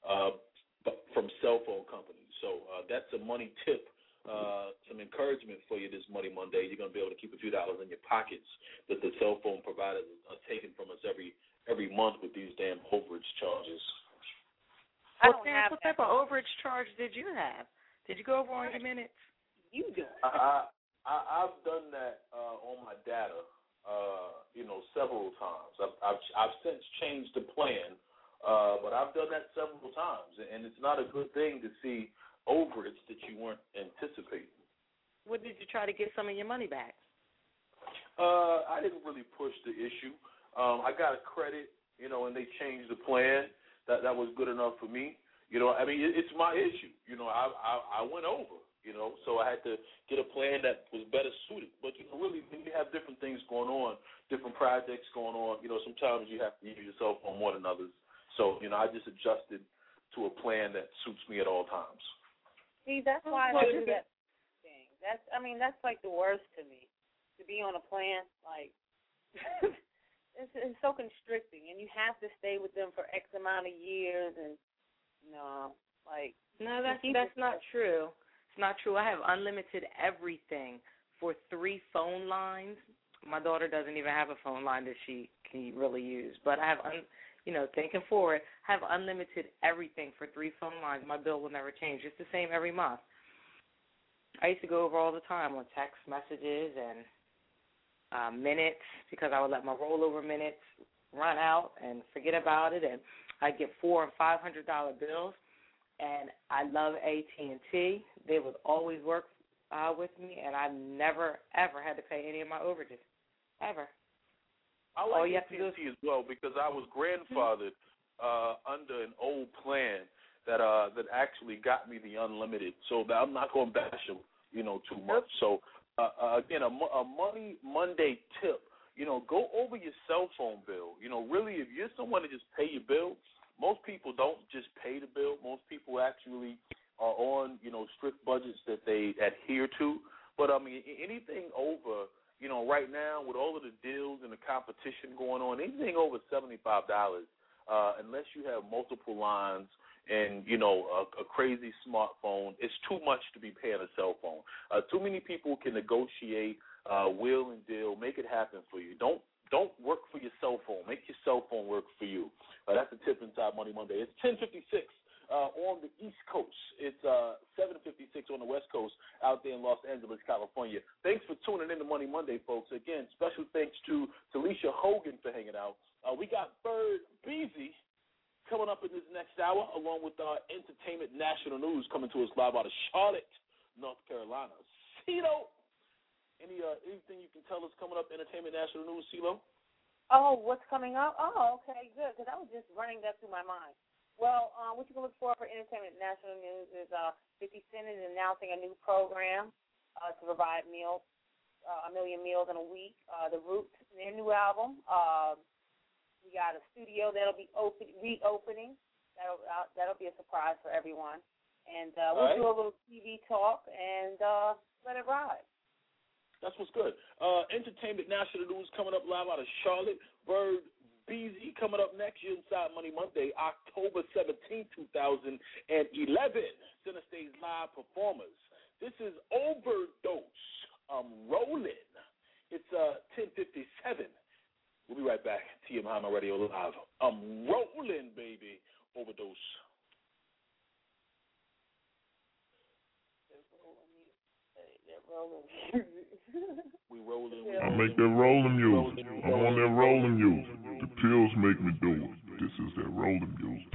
from cell phone companies. So that's a money tip, some encouragement for you this Money Monday. You're going to be able to keep a few dollars in your pockets that the cell phone providers are taking from us every month with these damn overage charges. What type of overage charge did you have? Did you go over on your minutes? You do. I've done that on my data, several times. I've since changed the plan, but I've done that several times, and it's not a good thing to see overage that you weren't anticipating. What did you try to get some of your money back? I didn't really push the issue. I got a credit, and they changed the plan. That was good enough for me. It's my issue. I went over. So I had to get a plan that was better suited. But, really, when you have different things going on, different projects going on, sometimes you have to use your cell phone more than others. So, I just adjusted to a plan that suits me at all times. See, that's why I do that thing. That's like the worst to me, to be on a plan. Like, it's so constricting, and you have to stay with them for X amount of years. And, no, that's not true. It's not true. I have unlimited everything for 3 phone lines. My daughter doesn't even have a phone line that she can really use. But I have, thinking forward, I have unlimited everything for 3 phone lines. My bill will never change. It's the same every month. I used to go over all the time on text messages and minutes, because I would let my rollover minutes run out and forget about it. And I'd get $400 and $500 bills. And I love AT&T. They would always work with me, and I've never, ever had to pay any of my overages, ever. I like AT&T as well, because I was grandfathered under an old plan that actually got me the unlimited. So I'm not going to bash them, too much. So, again, a Money Monday tip, go over your cell phone bill. Really, if you're someone to just pay your bill, most people don't just pay the bill. Most people actually are on, strict budgets that they adhere to. But, anything over, right now with all of the deals and the competition going on, anything over $75, unless you have multiple lines and, a crazy smartphone, it's too much to be paying a cell phone. Too many people can negotiate, will and deal, make it happen for you. Don't work for your cell phone. Make your cell phone work for you. That's the tip inside Money Monday. It's 10:56 on the East Coast. It's 7:56 on the West Coast out there in Los Angeles, California. Thanks for tuning in to Money Monday, folks. Again, special thanks to Talisha Hogan for hanging out. We got Bird Beasy coming up in this next hour, along with our Entertainment National News coming to us live out of Charlotte, North Carolina. CeeLo, anything you can tell us coming up Entertainment National News, CeeLo? Oh, what's coming up? Oh, okay, good, because I was just running that through my mind. Well, what you can look for Entertainment National News is 50 Cent is announcing a new program to provide meals A Million Meals in a Week, The Roots, their new album. We got a studio that'll be reopening. That'll be a surprise for everyone. And we'll do a little TV talk and let it ride. That's what's good. Entertainment National News coming up live out of Charlotte. Bird Beasy coming up next year inside Money Monday, October 17, 2011. Center Stage Live performers. This is Overdose. I'm rolling. It's 10:57. We'll be right back. TM Hyman Radio Live. I'm rolling, baby. Overdose. We rolling. I make that rolling music. I'm on that rolling music. The pills make me do it. This is that rolling music.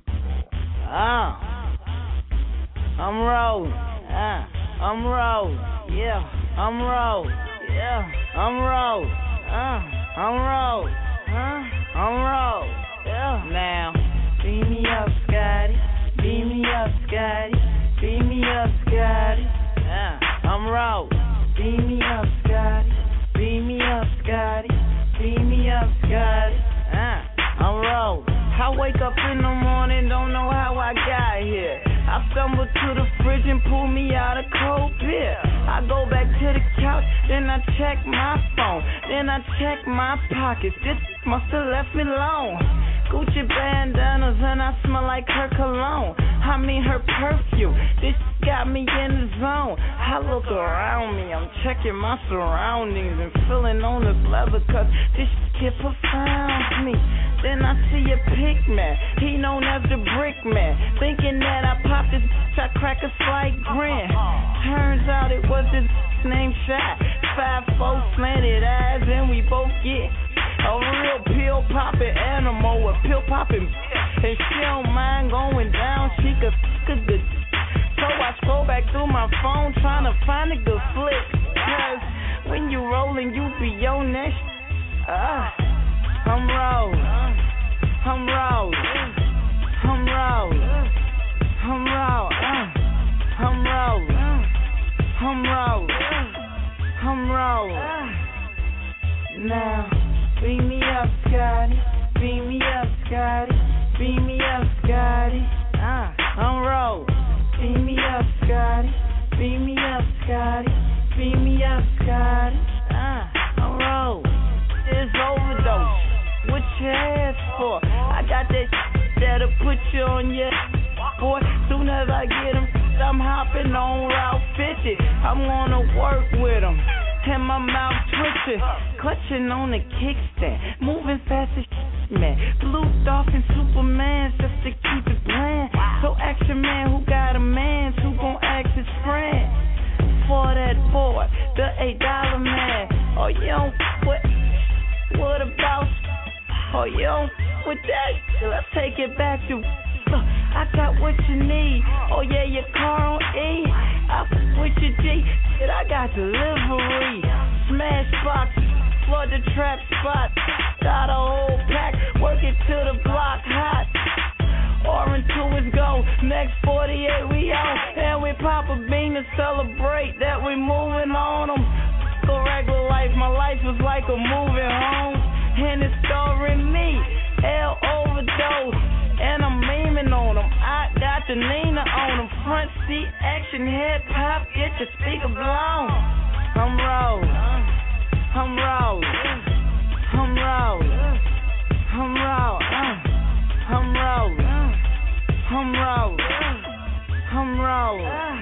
I'm rolling. I'm rolling. Yeah, I'm rolling. Yeah, I'm rolling. I'm rolling. I'm rolling. Yeah. Now, beam me up, Scotty. Beam me up, Scotty. Beam me up, Scotty. I'm rolling. Beam me up, Scotty. Beam me up, Scotty. Beam me up, Scotty. I'm rolling. I wake up in the morning, don't know how I got here. I stumble to the fridge and pull me out a cold beer. I go back to the couch, then I check my phone. Then I check my pockets. This must have left me alone. Gucci bandanas and I smell like her cologne. I mean her perfume. This got me in the zone. I look around me, I'm checking my surroundings and feeling on this leather cause this shit profounds me. Then I see a pig man, he known as the brick man. Thinking that I popped this bitch, I crack a slight grin. Turns out it was this named Shot. 5'4" slanted eyes and we both get a real pill popping animal with pill popping. And she don't mind going down, she could f*** a good. So I scroll back through my phone trying to find a good flick. Cause when you rollin', you be on that I'm rolling. I'm rolling. I'm rolling. I'm rolling. I'm rolling. I'm rolling. I'm rolling. Now, beam me up, Scotty. Beam me up, Scotty. Beam me up, Scotty. I'm rolling. Beam me up, Scotty. Beam me up, Scotty. Beam me up, Scotty. I'm rolling. It's Overdose. What you ask for? I got that that'll put you on your boy. Soon as I get him, I'm hopping on Route 50. I'm gonna work with him. And my mouth twitching, clutching on the kickstand, moving fast as man. Blue Dolphin Superman just to keep it playing. So action man who got a man who gon' act his friend. For that boy, the $8 man. Oh, you don't what about? Oh, you don't with that? Let's take it back to. I got what you need. Oh yeah, your car on E. I with your G. Shit, I got delivery. Smash box, flood the trap spot. Got a whole pack, work it to the block hot. Orange 2 is go. Next 48 we on, and we pop a bean to celebrate that we moving on them. Go regular life, my life is like a moving home, and it's starring me. L Overdose. And I'm memeing on them. I got the Nina on them. Front seat action, hip hop, get your speaker blown. I'm rolling. I'm rolling. I'm rolling. I'm rolling. I'm rolling. I'm rolling. I'm rolling.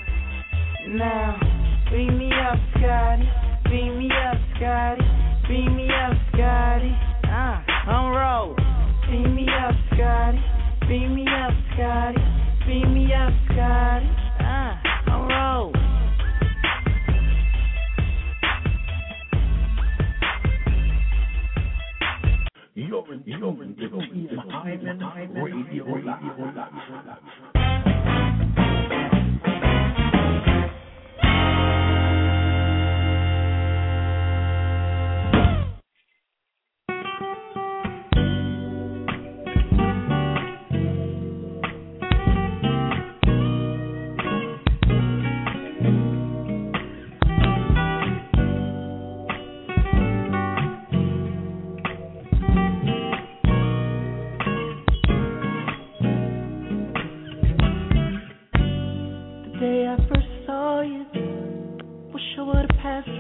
Now, beam me up, Scotty. Beam me up, Scotty. Beam me up, Scotty. I'm rolling. Beam me up, Scotty. Beam me up, Scotty. Beam me up, Scotty. I'm rolling. You're in the Hyman Radio Live.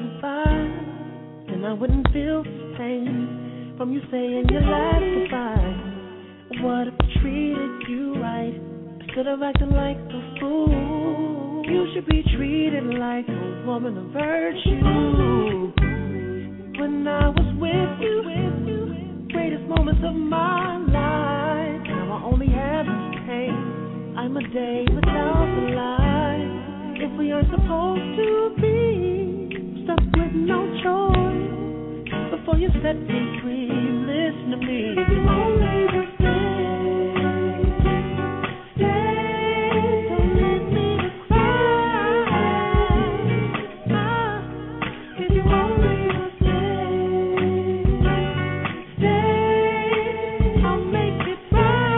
wasn't fine, then I wouldn't feel this pain from you saying your last goodbye. What if I treated you right instead of acting like a fool? You should be treated like a woman of virtue. When I was with you, greatest moments of my life. Now I only have this pain. I'm a day without the light. If we aren't supposed to be stuck with no choice, before you set me free, listen to me. If you only will stay, stay, don't leave me to cry. If you only will stay, stay, I'll make it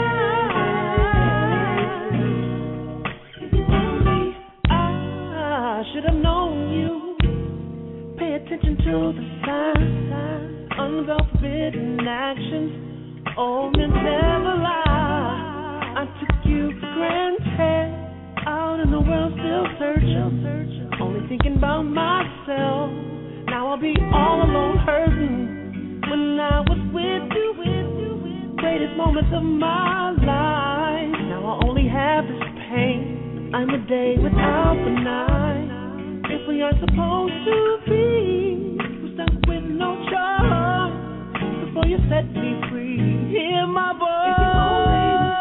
right. If you only, I should have known you. Pay attention to the signs, unveil forbidden actions. Oh, men never lie. I took you for granted. Out in the world, still searching, only thinking about myself. Now I'll be all alone, hurting. When I was with you, greatest moments of my life. Now I only have this pain. I'm a day without the night. If we aren't supposed to be, we're stuck with no choice. Before you set me free, hear my voice. If you only will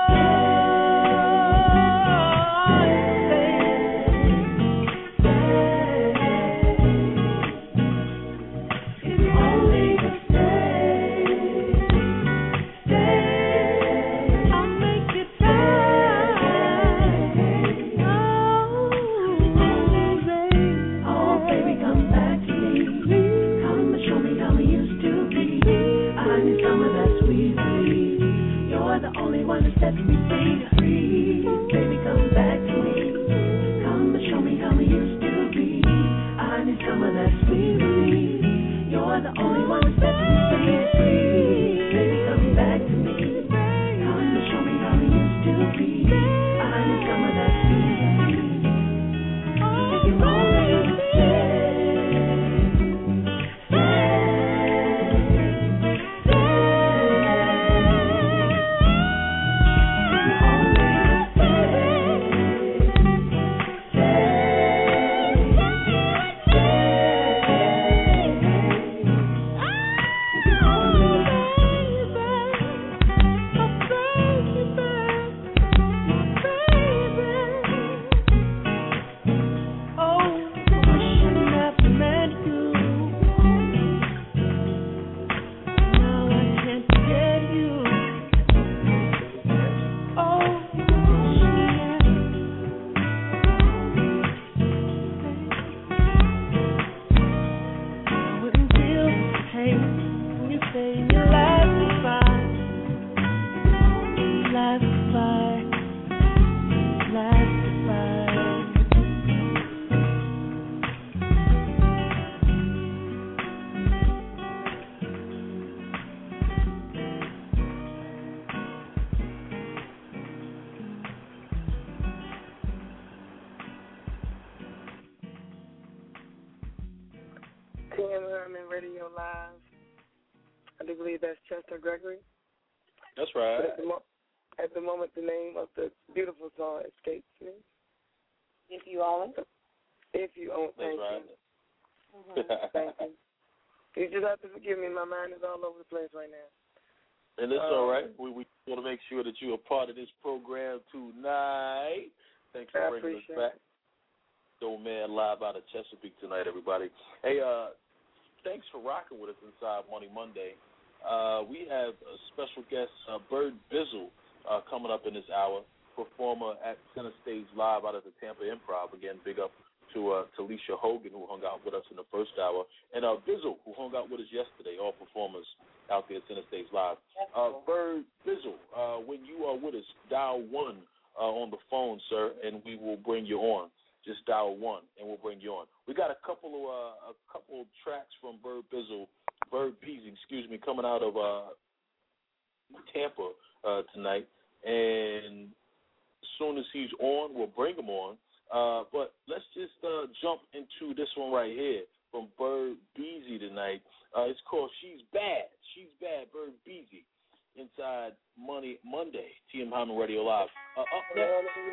stay, if you only will stay, I'll make it right. Oh, baby, come back to me. Come and show me how we used to be. I need some of that sweet relief. You're the only one that sets me free. Baby, come back to me. Come and show me how we used to be. I need some of that sweet relief. You're the only one that sets me free. Baby, come back to me. Come and show me how we used to be. I need some of that sweet relief. If you only would stay. TM Herman Radio Live. I do believe that's Chester Gregory. That's right. At the moment, the name of the beautiful song escapes me. If You Own. If You Own. Thank you. Thank you. You just have to forgive me. My mind is all over the place right now. And it's all right. We want to make sure that you are part of this program tonight. Thanks for bringing us back. Old man live out of Chesapeake tonight, everybody. Hey, thanks for rocking with us inside Money Monday. We have a special guest, Bird Bizzle, coming up in this hour, performer at Center Stage Live out of the Tampa Improv. Again, big up to Talisha Hogan, who hung out with us in the first hour, and Bizzle, who hung out with us yesterday, all performers out there at Center Stage Live. Bird Bizzle, when you are with us, dial 1 on the phone, sir, and we will bring you on. Just dial 1, and we'll bring you on. We got a couple of tracks from Bird Beasy, coming out of Tampa tonight. And as soon as he's on, we'll bring him on. But let's just jump into this one right here from Bird Beasy tonight. It's called She's Bad. She's Bad, Bird Beasy, inside Money Monday, TM Hyman Radio Live. Up next.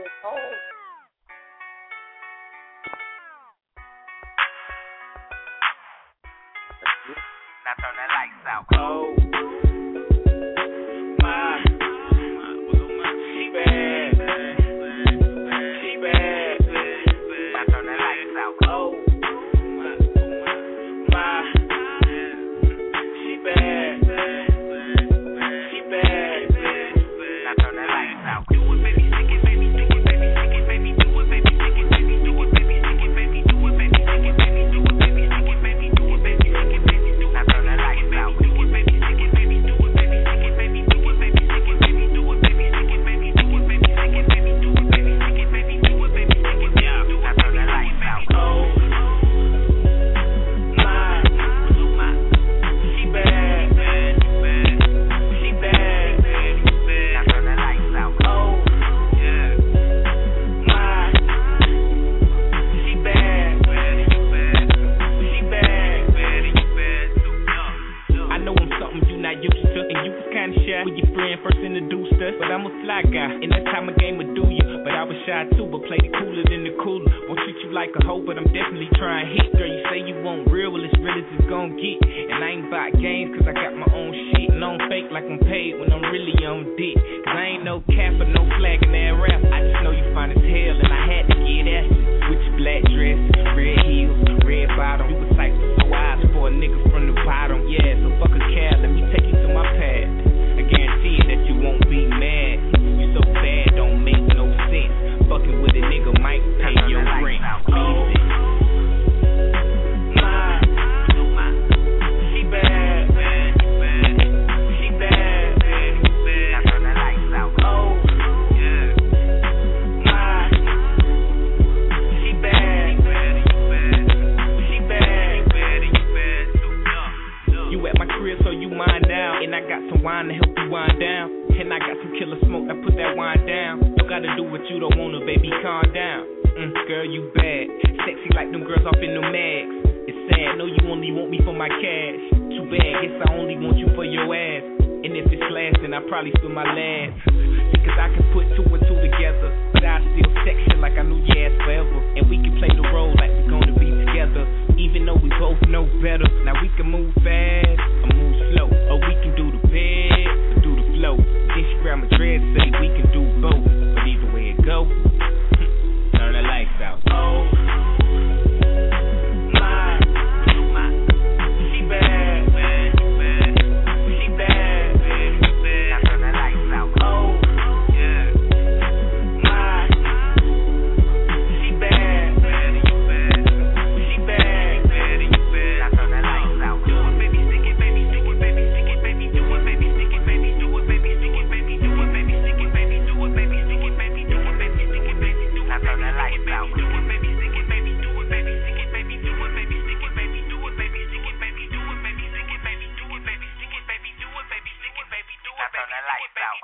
Now turn that lights out. Oh, my, she bad, she bad. Now turn that lights out. Oh, my, she bad, she bad. Now turn that lights out. Do it, baby, stick it, baby, stick it, baby, stick it, baby, do it, baby, stick it, baby, do it, baby, stick it, baby, do it, baby, stick it, baby, do it, baby, stick it, baby, do it, baby, stick it, baby, do it. Now turn that lights out. Do it, baby, stick it, baby, do it, baby, stick it, baby, do it, baby, stick it, baby, do it, baby, stick it, baby, do it, baby, stick it, baby, do it, baby, stick it, baby, do it, baby, stick it, yeah. Now turn that lights out. Oh, my, she bad, she bad. Now turn that lights out. Oh, yeah, my, she bad, she bad. I know I'm something you not used to, and you was kinda shy when your friend first introduced us. But I'm a fly guy, and that time of game would do you. But I was shy too, but played it cooler than the cooler. Won't treat you like a hoe, but I'm definitely trying to hit. Girl, you say you want real, well, it's real as it's gon' get. And I ain't about games, cause I got my own shit. And I don't fake like I'm paid when I'm really on dick. Cause I ain't no cap or no flag in that rap. I just know you fine as hell, and I had to get at you. With your black dress, red heels, red bottom. You was like so eyes for a nigga from the bottom. Yeah, so fuck a cab, let me take you to my pad. I guarantee that you won't be mad. You so bad, don't make no sense. Fucking with a nigga might pay your rent. Easy. My, she bad, she bad. Now turn the lights out. Oh, yeah. My, she bad, she bad. You at my crib, so you mine now. And I got some wine to help you wind down. And I got some killer smoke that put that wine down. Don't gotta do what you don't wanna, baby, calm down. Girl, you bad. Sexy like them girls off in the mags. It's sad, know you only want me for my cash. Too bad, guess I only want you for your ass. And if it's last, then I probably spill my last. Because I can put two and two together. But I still sex you like I knew your ass forever. And we can play the role like we're gonna be together. Even though we both know better. Now we can move fast or move slow. Or we can do the bed or do the flow. Then she grab my dreads, say we can do both. But either way it go, turn the lights out. Oh, my, she bad, she bad. Now turn the lights out. Oh, yeah, my, she bad, she bad. Now turn the lights out. Do it, baby, stick it, baby, stick it, baby, stick it, baby, do it, baby, stick it, baby, do it, baby, stick it, baby, do it, baby, stick it, baby, do it, baby, stick it, baby, do it, baby, stick it, baby, do it. Now turn the lights out. Do it, baby, stick it, baby, do it, baby, stick it, baby, do it, baby, stick it, baby, do it, baby, stick it, baby, do it, baby, stick it, baby, do it, baby, stick it, baby, do it, baby, stick it, baby, do it. Now turn the lights out.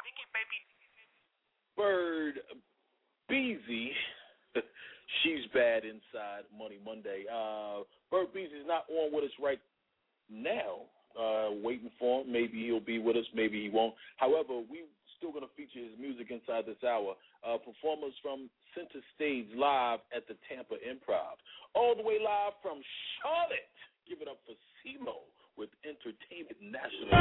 Bird Beasy, she's bad inside Money Monday. Bird Beasy's not on with us right now. Waiting for him. Maybe he'll be with us. Maybe he won't. However, we still going to feature his music inside this hour. Performers from Center Stage live at the Tampa Improv. All the way live from Charlotte. Give it up for CeeLo with Entertainment National.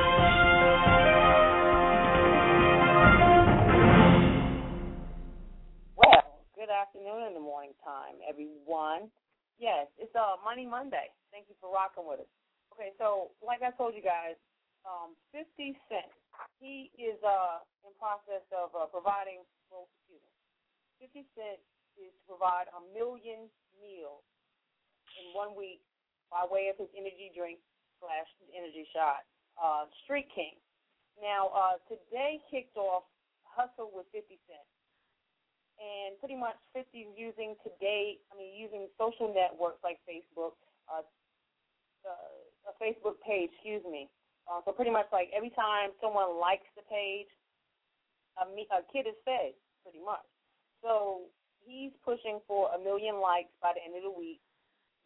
Well, good afternoon in the morning time, everyone. Yes, it's Money Monday. Thank you for rocking with us. Okay, so like I told you guys, 50 Cent, he is in process of providing, 50 Cent is to provide 1 million meals in 1 week by way of his energy drink / energy shot, Street King. Now, today kicked off Hustle with 50 Cent. And pretty much 50 is using social networks like Facebook, a Facebook page, so pretty much like every time someone likes the page, a kid is fed, pretty much. So he's pushing for 1 million likes by the end of the week.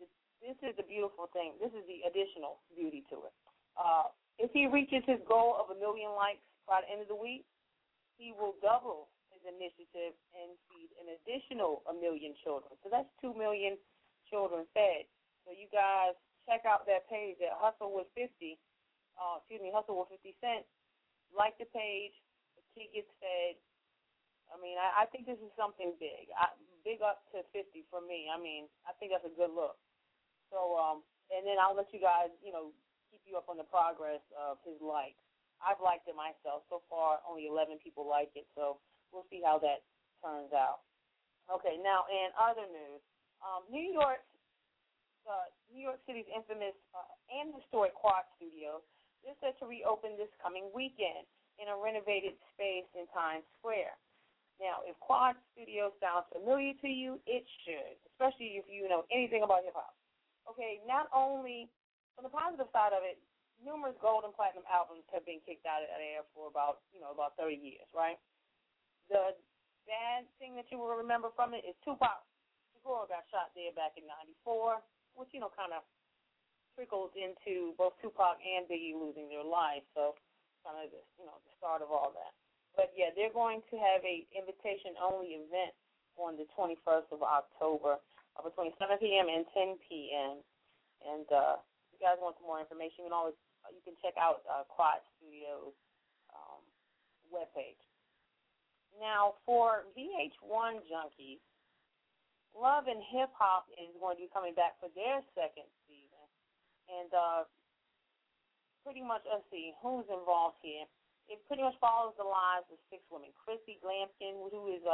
this is the beautiful thing. This is the additional beauty to it. If he reaches his goal of 1 million likes by the end of the week, he will double his initiative and feed an additional 1 million children. So that's 2 million children fed. So you guys check out that page at Hustle with 50 Cent. Like the page. The kid gets fed. I mean, I think this is something big. Big up to 50 for me. I mean, I think that's a good look. So, and then I'll let you guys, keep you up on the progress of his likes. I've liked it myself. So far, only 11 people like it, so we'll see how that turns out. Okay, now in other news, New York City's infamous and historic Quad Studios is set to reopen this coming weekend in a renovated space in Times Square. Now, if Quad Studios sounds familiar to you, it should, especially if you know anything about hip-hop. Okay, not only on the positive side of it, numerous gold and platinum albums have been kicked out of that air for about 30 years, right? The bad thing that you will remember from it is Tupac Shakur got shot there back in '94, which, kind of trickles into both Tupac and Biggie losing their life. So kind of the start of all that. But, yeah, they're going to have a invitation-only event on the 21st of October between 7 p.m. and 10 p.m. And if you guys want some more information, you can check out Quad Studios' webpage. Now, for VH1 junkies, Love and Hip Hop is going to be coming back for their second season. And pretty much, let's see, who's involved here. It pretty much follows the lives of 6 women. Chrissy Glampkin, who is,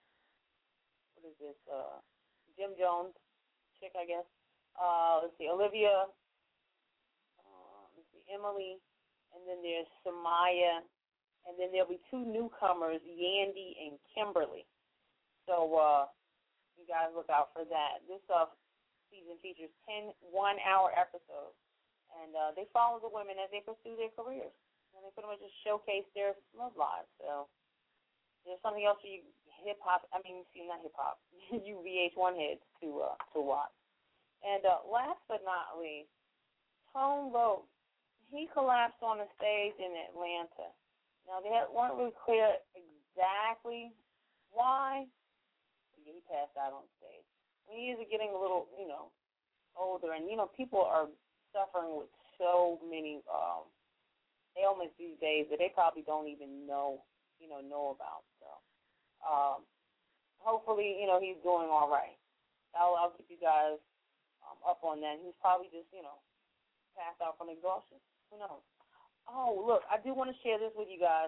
Jim Jones chick, I guess. Let's see, Olivia, Emily, and then there's Samaya, and then there'll be 2 newcomers, Yandy and Kimberly. So you guys look out for that. This season features 10 one-hour episodes, and they follow the women as they pursue their careers, and they pretty much just showcase their love lives. So there's something else for you you VH1 heads to watch. And last but not least, Tone Loc. He collapsed on the stage in Atlanta. Now, they weren't really clear exactly why. He passed out on stage. He is getting a little, older, and, people are suffering with so many ailments these days that they probably don't even know about. So, hopefully, he's doing all right. I'll keep you guys up on that. He's probably just, passed out from exhaustion. Who knows? Oh, look, I do want to share this with you guys.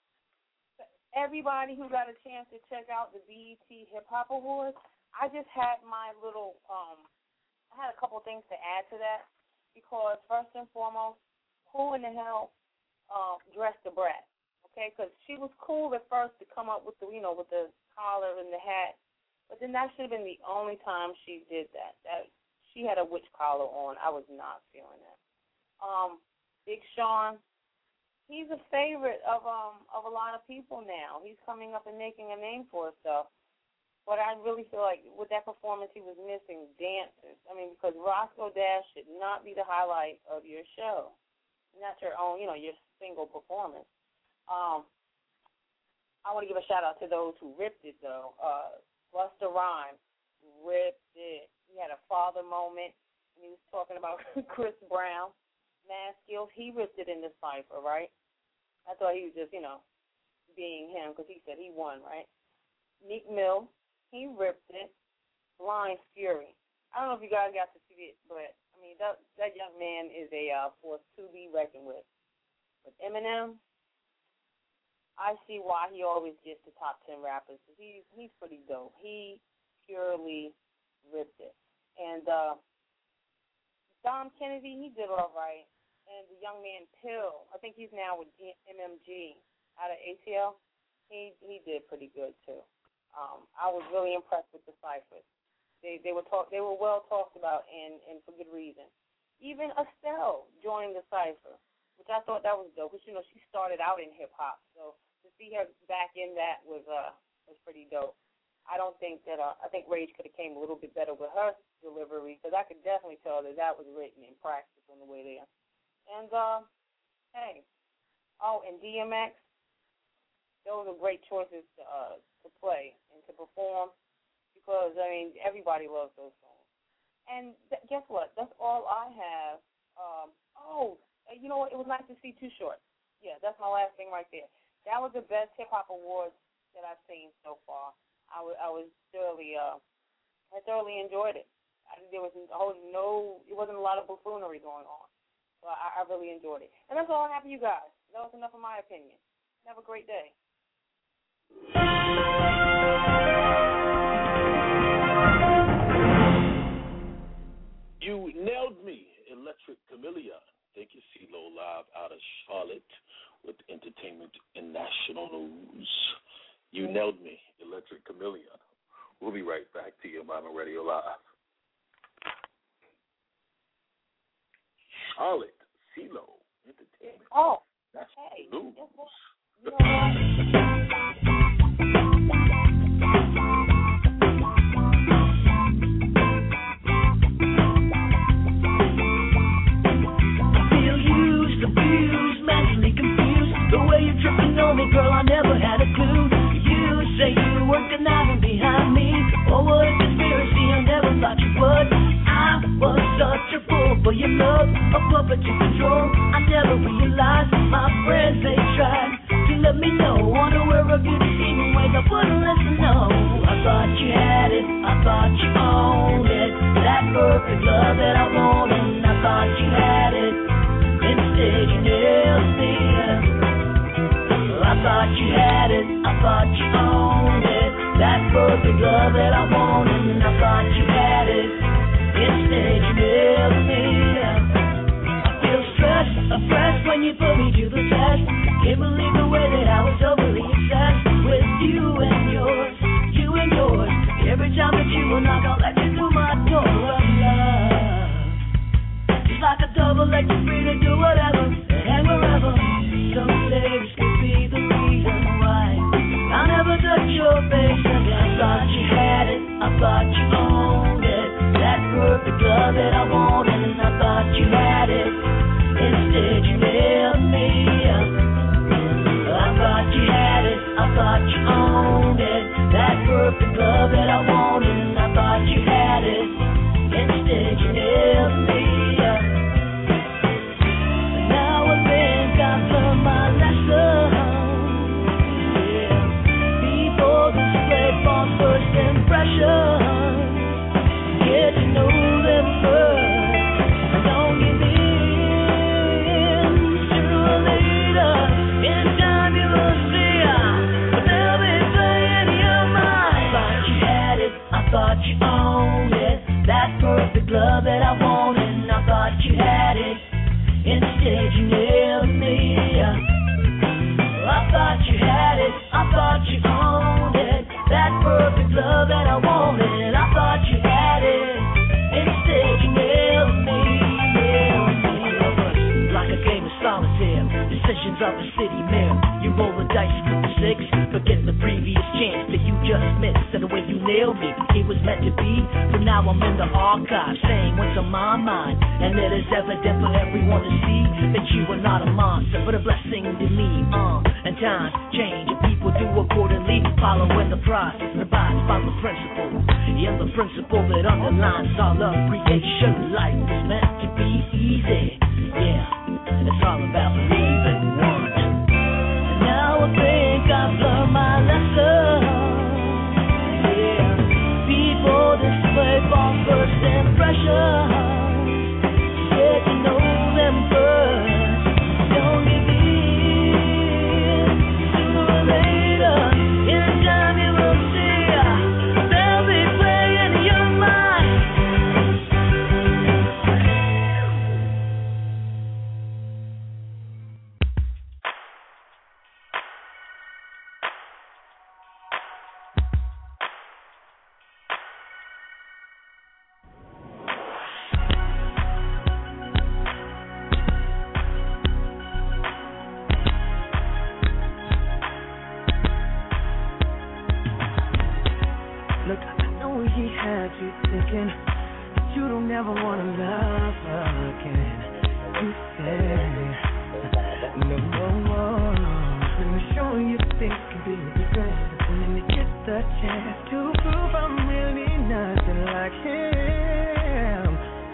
Everybody who got a chance to check out the BET Hip Hop Awards, I just had my little, I had a couple things to add to that, because first and foremost, who in the hell dressed the brat? Okay, because she was cool at first to come up with the, with the collar and the hat, but then that should have been the only time she did that. She had a witch collar on. I was not feeling that. Big Sean, he's a favorite of a lot of people now. He's coming up and making a name for himself. But I really feel like with that performance, he was missing dancers. I mean, because Roscoe Dash should not be the highlight of your show, not your own, your single performance. I want to give a shout out to those who ripped it though. Busta Rhymes ripped it. He had a father moment, and he was talking about Chris Brown. Math skills, he ripped it in the cipher, right? I thought he was just, being him, because he said he won, right? Meek Mill, he ripped it. Blind Fury. I don't know if you guys got to see it, but, I mean, that young man is a force to be reckoned with. With Eminem, I see why he always gets the top 10 rappers. He's pretty dope. He purely ripped it. And Dom Kennedy, he did all right. And the young man Pill, I think he's now with MMG out of ATL. He did pretty good too. I was really impressed with the ciphers. They were well talked about and for good reason. Even Estelle joined the cipher, which I thought that was dope. Because she started out in hip hop, so to see her back in that was pretty dope. I don't think that I think Rage could have came a little bit better with her delivery, because I could definitely tell that was written in practice on the way there. And hey, and DMX, those are great choices to play and to perform, because I mean everybody loves those songs. And guess what? That's all I have. You know what? It was nice to see Too Short. Yeah, that's my last thing right there. That was the best hip hop awards that I've seen so far. I thoroughly enjoyed it. There was it wasn't a lot of buffoonery going on. So I really enjoyed it. And that's all I have for you guys. That was enough of my opinion. Have a great day. You nailed me, Electric Chameleon. Thank you, CeeLo, live out of Charlotte with Entertainment and National News. You nailed me, Electric Chameleon. We'll be right back to you, Mama Radio Live. Charlotte, CeeLo, Entertainment. Hey, News. You know what? The way you're tripping on me, girl, I never had a clue. You say you were conniving behind me. Oh, what a conspiracy, I never thought you would. I was such a fool for your love, a puppet to control. I never realized my friends, they tried to let me know. Unaware of your deceiving ways, I wouldn't listen, no. I thought you had it, I thought you owned it. That perfect love that I wanted, I thought you had it. Instead you nailed me. I thought you had it, I thought you owned it. That perfect love that I wanted, I thought you had it. Instead you nailed me. I feel stressed, oppressed when you put me to the test. Can't believe the way that I was overly obsessed with you and yours. Every time that you will knock, I'll let you through my door of love. Just like a double, let you free to do whatever and wherever. Some say this could be the reason why I never touch your face again. I thought you had it, I thought you owned it. That perfect love that I wanted, and I thought you had it. Instead you nailed me. I thought you had it, I thought you owned it. That perfect love that I wanted, and I thought you had it. Instead you nailed me. Now I think I've learned my lesson. Yeah. People display false first impressions. Get to know them first. Don't give in. Sooner or later, in time you will see. But they'll be playing your mind. I thought you had it, I thought you owned it. That perfect love that I wanted, and I thought you had it. Instead you nailed me. I thought you had it, I thought you owned it. That perfect love that I wanted, and I thought you had it. Instead you nailed me. Like a game of solitaire, decisions of the city mayor. You roll the dice with the six, forget the previous chance that you just missed. And the way you nailed me, it was meant to be. So now I'm in the archive, saying what's on my mind. And it is evident for everyone to see that you are not a monster, but a blessing to me. And times change, and people do accordingly, following the process, and abides by the principle. Yeah, the principle that underlines all of creation. Life is meant to be easy. Yeah, it's all about believing one. And now I think I've learned my lesson. Yeah, people display false first impressions. Get to know them first. Don't give in. Sooner or later, in time you will see. They'll be playing your mind. thinking that you don't ever want to love again. You say, no, let me show you things can be different. And then you get the chance to prove I'm really nothing like him.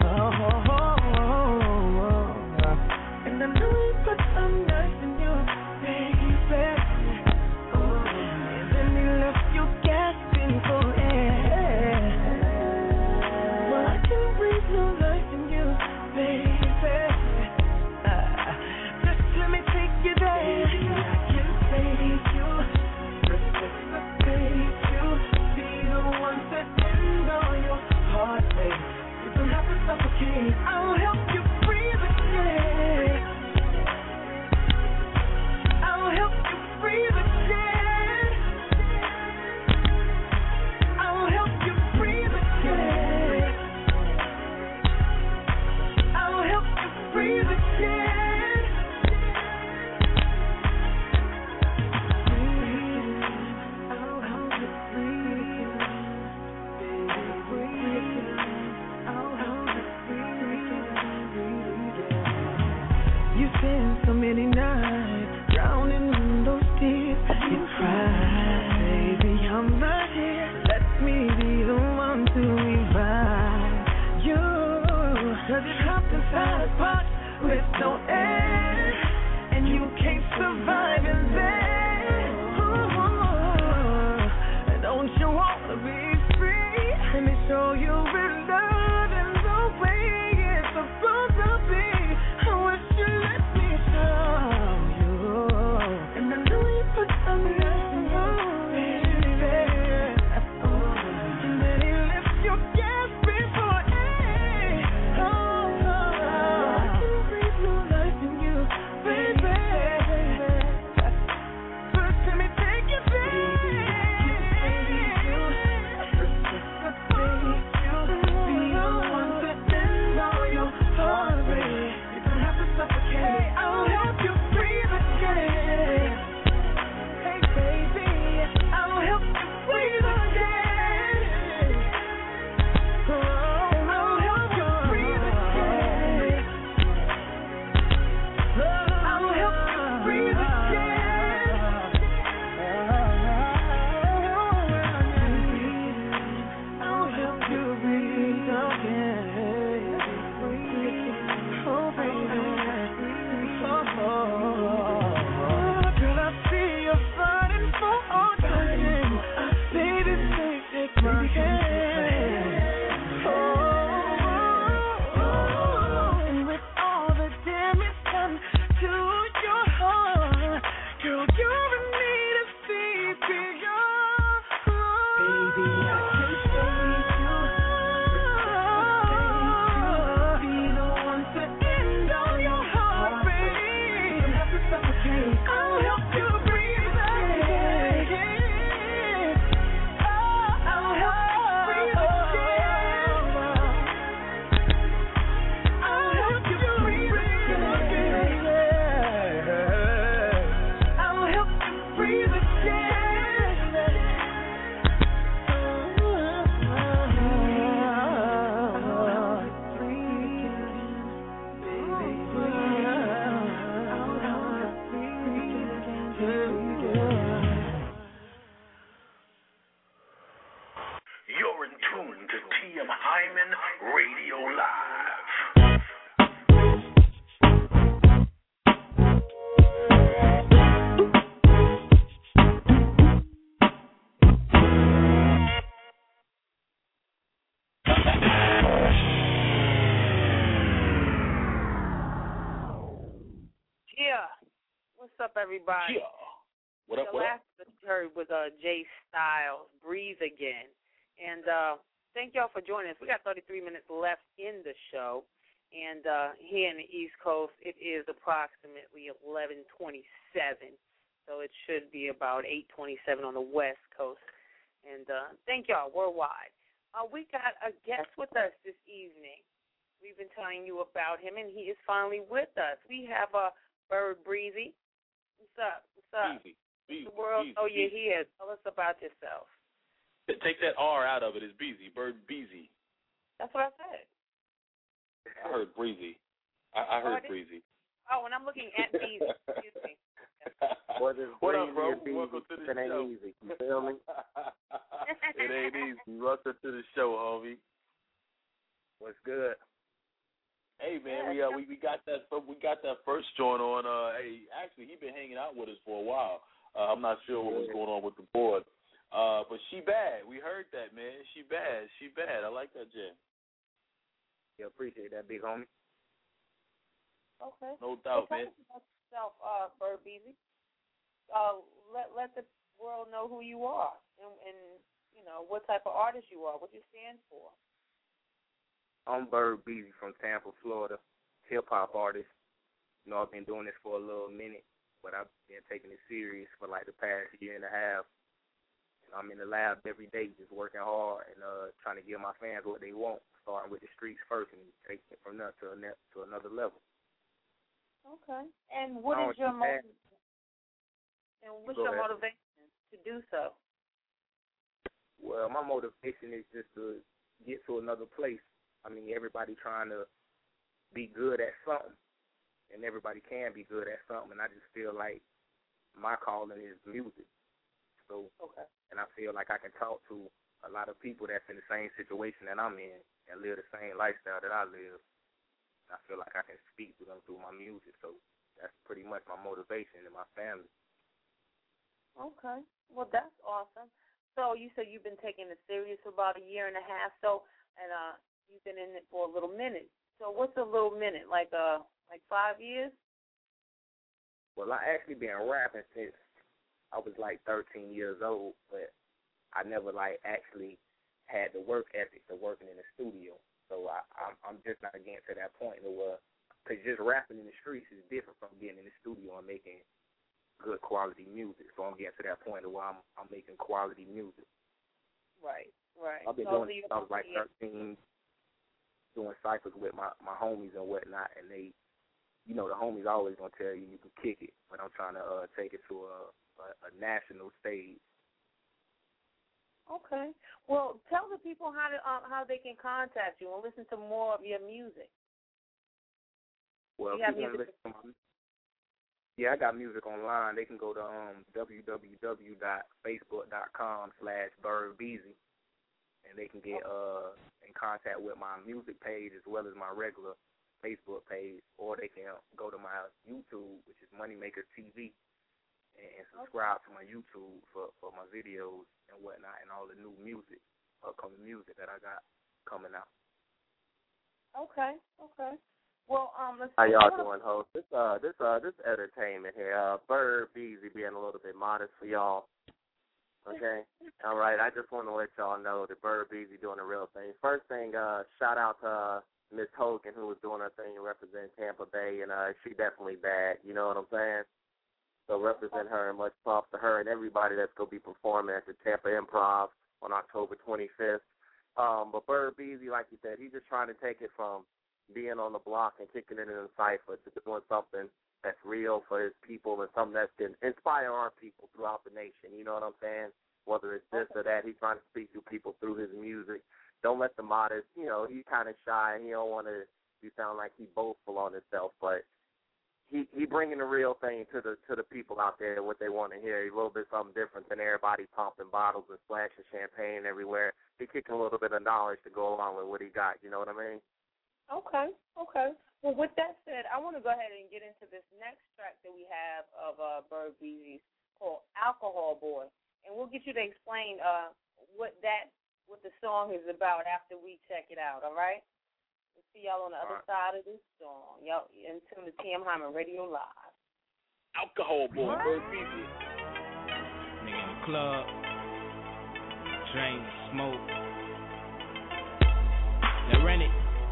And I know you put some nice in you, baby. And then he left you gasping for air. Well, I can breathe new life in you, baby. Just let me take you there. I can save you, reciprocate you, be the one to end all your heartache. You don't have to suffocate. I'll help you breathe again. I'll help you breathe again. I'll help you breathe again. I'll help you breathe again. I'll help you breathe again. I'll help you breathe again. You spend so many nights drowning in those tears. You cry, baby, I'm right here. Let me be the one to revive you. 'Cause it's hot inside a pot with no air, and you can't survive in there. Don't you wanna be free? Let me show you real love and the way it's supposed to be. I wish you let me show you. And I know you put some love in you, baby. And then he left you gasping for air. I can breathe new life in you, baby. First, let me take you there. I'll help you breathe again. Hey baby, I'll help you breathe again. I'll help you breathe again. I'll help you breathe again. I'll help you breathe again. Oh baby. Girl, I see you fighting for all time. Baby, take my hand. And with all the damage done to your heart, girl, you're in need of CPR. Baby, I can save you. Be the one to end all your heartbreak. I'll help you breathe again. I'll help you breathe again. I'll help you breathe again. I'll help you breathe You're in tune to TM Hyman Radio Live. Yeah. What's up, everybody? Yeah. What up, The what up? last that you heard was Jay Styles, Breathe Again. And thank y'all for joining us. We got 33 minutes left in the show. And here in the East Coast, it is approximately 11:27. So it should be about 8:27 on the West Coast. And thank y'all worldwide. We got a guest with us this evening. We've been telling you about him, and he is finally with us. We have Bird Breezy. What's up? What's up? Beezy. The world, Beezy, oh, you're Beezy. here. Tell us about yourself. Take that R out of it. It's Beezy. Bird Beezy. That's what I said. I heard Breezy. I heard Breezy. Oh, and I'm looking at Breezy. Excuse me. What up, bro? Welcome to the show. It ain't easy. You feel me? It ain't easy. Welcome to the show, homie. What's good? Hey man, we got that first joint on. Hey, actually, he been hanging out with us for a while. I'm not sure what was going on with the board, but She Bad. We heard that, man. She bad. I like that jam. Yeah, appreciate that, big homie. Okay. No doubt, man. Tell us about yourself, Bird Beasley. Let the world know who you are and you know what type of artist you are, what you stand for. I'm Bird Beasley from Tampa, Florida, hip-hop artist. You know, I've been doing this for a little minute, but I've been taking it serious for like the past year and a half. And I'm in the lab every day just working hard and trying to give my fans what they want, starting with the streets first and taking it from there to another level. Okay. And what is your motivation? And what's your motivation to do so? Well, my motivation is just to get to another place. I mean, everybody trying to be good at something, and everybody can be good at something, and I just feel like my calling is music. So, and I feel like I can talk to a lot of people that's in the same situation that I'm in and live the same lifestyle that I live. I feel like I can speak to them through my music, so that's pretty much my motivation and my family. Okay. Well, that's awesome. So you said you've been taking it serious for about a year and a half, and you've been in it for a little minute. So what's a little minute? Like 5 years? Well, I actually been rapping since I was like 13 years old, but I never like actually had the work ethic of working in the studio. So I'm just not getting to that point where, because just rapping in the streets is different from getting in the studio and making good quality music. So I'm getting to that point where I'm making quality music. Right. I've been doing it since I was like 13, doing cyphers with my homies and whatnot, and they, you know, the homies always gonna tell you can kick it, but I'm trying to take it to a national stage. Okay. Well, tell the people how they can contact you and listen to more of your music. Well, if you want to listen to my, I got music online. They can go to www.facebook.com/BirdBeezy, and they can get in contact with my music page as well as my regular Facebook page, or they can go to my YouTube, which is Moneymaker TV, and subscribe to my YouTube for my videos and whatnot, and all the new music, upcoming music that I got coming out. Okay. Well, let's how y'all doing, host? This entertainment here. Bird Beasley being a little bit modest for y'all. Okay. All right. I just want to let y'all know that Bird Beasley doing the real thing. First thing, shout out to Miss Hogan, who was doing her thing representing Tampa Bay, and she definitely bad. You know what I'm saying? So represent her, and much props to her and everybody that's going to be performing at the Tampa Improv on October 25th. But Bird Beasley, like you said, he's just trying to take it from being on the block and kicking it in the cipher to doing something that's real for his people and something that can inspire our people throughout the nation. You know what I'm saying? Whether it's this or that, he's trying to speak to people through his music. Don't let the modest, you know, he's kind of shy. He don't want to sound like he boastful on himself, but he bringing the real thing to the people out there, what they want to hear. He's a little bit something different than everybody pumping bottles and splashing champagne everywhere. He's kicking a little bit of knowledge to go along with what he got. You know what I mean? Okay. Well, with that said, I want to go ahead and get into this next track that we have of Bird Beasley's called Alcohol Boy. And we'll get you to explain what the song is about after we check it out, all right? We'll see y'all on the other side of this song. Y'all in tune to TM Hyman Radio Live. Alcohol Boy, Bird Beasley. Nigga in the club, drink, smoke. Now run it.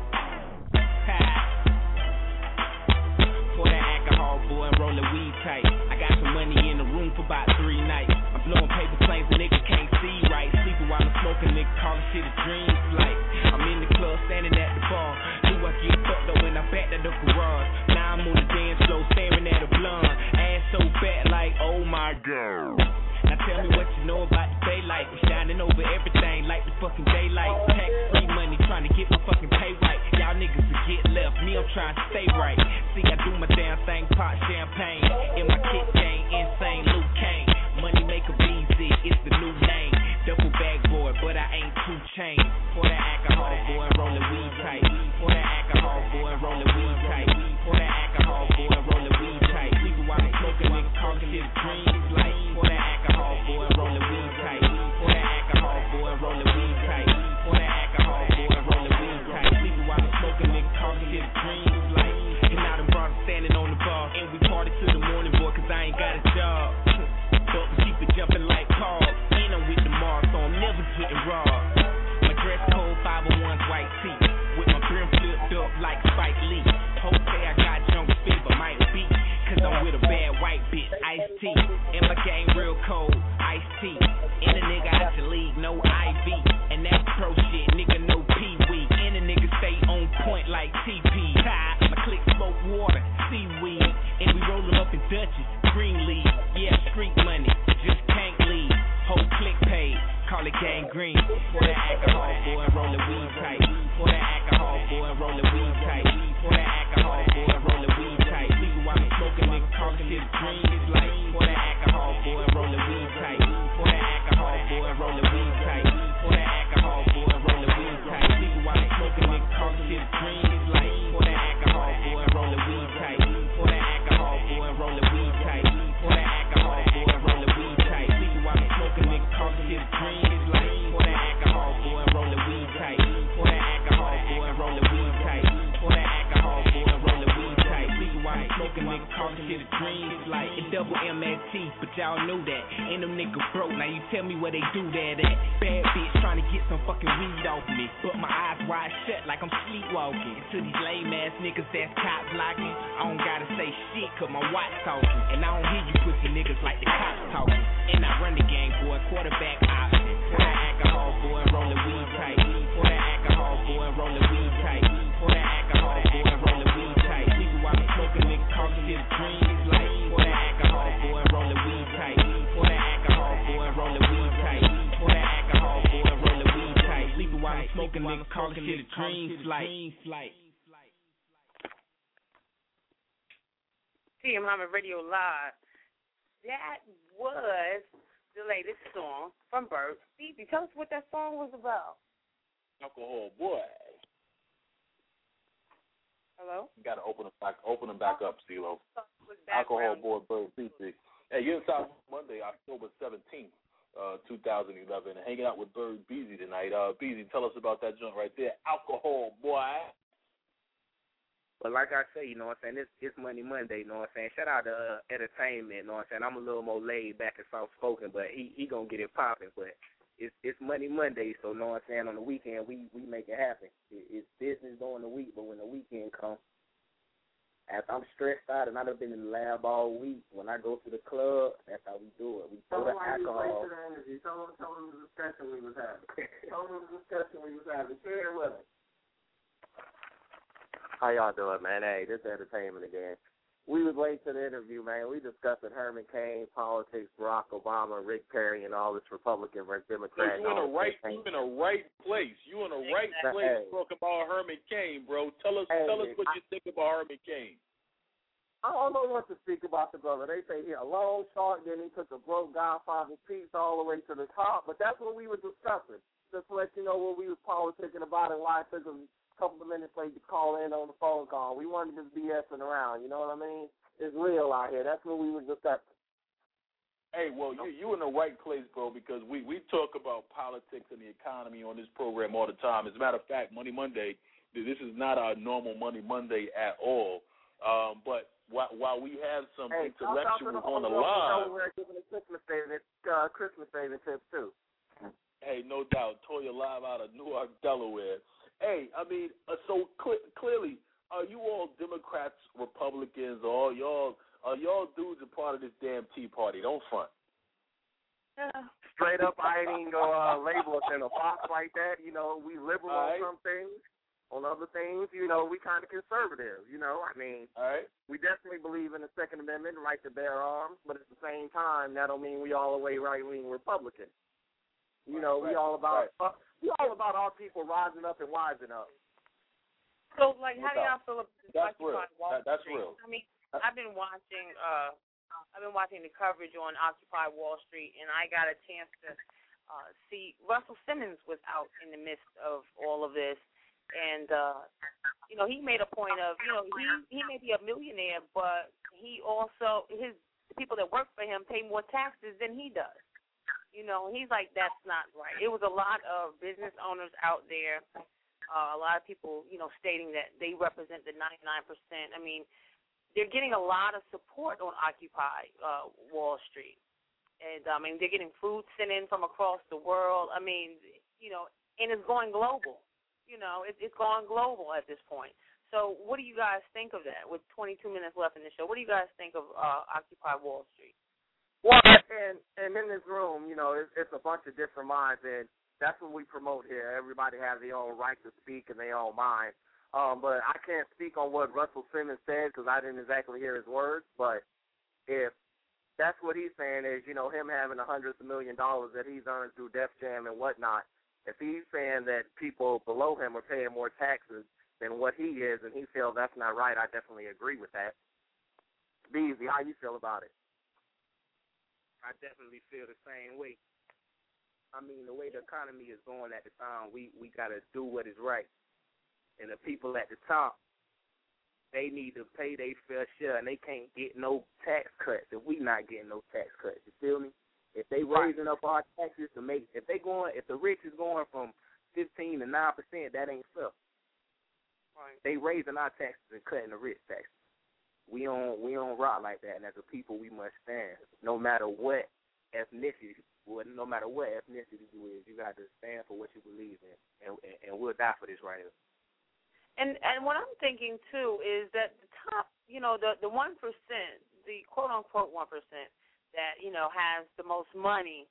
Pour that alcohol, boy, and roll the weed tight. I got some money in the room for about 3 nights. I'm blowing paper planes and niggas can't see right. Sleeping while I'm smoking, nigga calling shit a dream flight. I'm in the club, standing at the bar. Knew I get fucked up when I backed at the garage. Now I'm on the dance floor, staring at a blonde. Ass so fat like, oh my god. Now tell me what you know about the daylight. We shining over everything like the fucking daylight. Tax-free money trying to get get my fucking pay right. Y'all niggas will get left, me I'm trying to stay right. See, I do my damn thing, pop champagne. In my kit game, insane Luke Kane. Money maker BZ, it's the new name. Duffel bag boy, but I ain't 2 Chainz. Pour that alcohol, boy, roll the weed tight. Pour that alcohol, boy, roll the weed tight. Pour that alcohol, boy, roll the weed tight. Legal while I'm smoking, nigga talking shit green like. Pour that alcohol, boy, roll the weed tight. Pour that alcohol, boy, roll the weed tight. Pour that alcohol, boy, roll the weed tight. Legal while I'm smoking, nigga talking shit green like. And now them brothers standing on the bar, and we party till the morning, boy, 'cause I ain't got a job. But we keep it jumping like cars. And I'm with the Mars, so I'm never getting robbed. My dress code 501's white tee, with my brim flipped up like Spike Lee. Hope say I got junk fever, might be, 'cause I'm with a bad white bitch, Ice T. And my game real cold, Ice T. And a nigga out the league, no IV. And that's pro shit, nigga, no pee-wee. And a nigga stay on point like TP. My click smoke water, seaweed. And we roll them up in Dutchess, green leaf. Yeah, street money, just can't leave. Whole click paid, call it gang green. Pour that alcohol, boy, roll the weed tight. Pour that alcohol, boy, roll the weed tight. Pour that alcohol, boy, roll the weed tight. Legal while I'm smoking, nigga talking shit green is like. Pour that alcohol, boy, roll the weed tight. Pour that alcohol, boy, roll the weed tight. Pour that alcohol, boy, roll the weed tight. Legal while I'm smoking, nigga talking shit green is like. Pour that alcohol, boy, roll the weed tight. Pour that alcohol, boy, roll the weed tight. Pour that alcohol, boy, roll the weed tight. Legal while I'm smoking, nigga talking shit green is like. Pour that alcohol, boy, roll the weed tight. Pour that alcohol, boy, roll the weed tight. Pour that alcohol, boy, roll the weed tight. Legal while I'm smoking, nigga talking shit green is like. It's double MST, but y'all know that. Ain't them niggas broke, now you tell me where they do that at. Bad bitch trying to get some fucking weed off me, but my eyes wide shut like I'm sleepwalking. And to these lame ass niggas that's cop blocking, I don't gotta say shit 'cause my watch talking. And I don't hear you pussy niggas like the cops talking. And I run the game, boy, quarterback option. Pour that alcohol, boy, roll the weed tight. Pour that alcohol, boy, roll the weed tight. Pour that alcohol, boy, roll the weed tight. Legal while I'm smoking, nigga talking shit green is like. Pour that alcohol, boy, roll the weed tight. Pour that alcohol, boy, roll the weed tight. Pour that alcohol, boy, roll the weed tight. Legal while I'm smoking, nigga talking shit green like. TM Hyman Radio Live. That was the latest song from Bird Beasy. Tell us what that song was about. Alcohol boy. Hello? You gotta open them back up, CeeLo. Alcohol boy, Bird Beasy. Hey, you're inside Monday, October 17th, 2011, hanging out with Bird Beasy tonight. Beasy, tell us about that joint right there. Alcohol boy. But like I say, you know what I'm saying, it's Money Monday, you know what I'm saying. Shout out to Entertainment, you know what I'm saying. I'm a little more laid back and soft spoken, but he gonna get it popping. But it's Money Monday, so you know what I'm saying, on the weekend we make it happen. It's business during the week, but when the weekend comes, after I'm stressed out and I've been in the lab all week, when I go to the club, that's how we do it. We throw the alcohol. Tell them the discussion we was having. Share it with us. How y'all doing, man? Hey, this is Entertainment again. We was late to the interview, man. We discussing Herman Cain, politics, Barack Obama, Rick Perry, and all this Republican versus Democrat. You in the right place. You in the right place talking about Herman Cain, bro. Tell us what you think about Herman Cain. I don't know what to speak about the brother. They say he a long shot, then he took a broke Godfather piece all the way to the top. But that's what we were discussing. Just to let you know what we was politicking about and why it took him couple of minutes late to call in on the phone call. We weren't just BSing around, you know what I mean? It's real out here. That's what we were discussing. Hey, well, you in the right place, bro, because we talk about politics and the economy on this program all the time. As a matter of fact, Money Monday, this is not our normal Money Monday at all. But while we have some intellectuals on the line. We're giving a Christmas saving tips, too. Hey, no doubt. Toya live out of Newark, Delaware. Hey, I mean, so clearly, are you all Democrats, Republicans, or y'all dudes a part of this damn Tea Party? Don't front. Straight up, I ain't even gonna label us in a box like that. You know, we liberal on some things. On other things, you know, we kind of conservative. You know, I mean, we definitely believe in the Second Amendment, right to bear arms, but at the same time, that don't mean we all the way right-wing Republican. You know, we all about our people rising up and wising up. So, like, how do y'all feel about That's Occupy real. Wall Street? That's real. I mean, I've been watching the coverage on Occupy Wall Street, and I got a chance to see Russell Simmons was out in the midst of all of this, and you know, he made a point of, you know, he may be a millionaire, but he also the people that work for him pay more taxes than he does. You know, he's like, that's not right. It was a lot of business owners out there, a lot of people, you know, stating that they represent the 99%. I mean, they're getting a lot of support on Occupy Wall Street. And, I mean, they're getting food sent in from across the world. I mean, you know, and it's going global. You know, it's going global at this point. So what do you guys think of that? With 22 minutes left in the show, what do you guys think of Occupy Wall Street? Well, and in this room, you know, it's a bunch of different minds, and that's what we promote here. Everybody has their own right to speak and their own mind. But I can't speak on what Russell Simmons said because I didn't exactly hear his words. But if that's what he's saying is, you know, him having the hundreds of $1 million that he's earned through Def Jam and whatnot, if he's saying that people below him are paying more taxes than what he is and he feels that's not right, I definitely agree with that. Beezy, how you feel about it? I definitely feel the same way. I mean, the way the economy is going at the time, we got to do what is right. And the people at the top, they need to pay their fair share, and they can't get no tax cuts if we not getting no tax cuts. You feel me? If they raising up our taxes to make, if the rich is going from 15 to 9%, that ain't fair. Right. They raising our taxes and cutting the rich taxes. We don't rock like that, and as a people, we must stand. No matter what ethnicity you is, you got to stand for what you believe in, and we'll die for this right here. And what I'm thinking too is that the top, you know, the 1%, the quote unquote 1% that, you know, has the most money.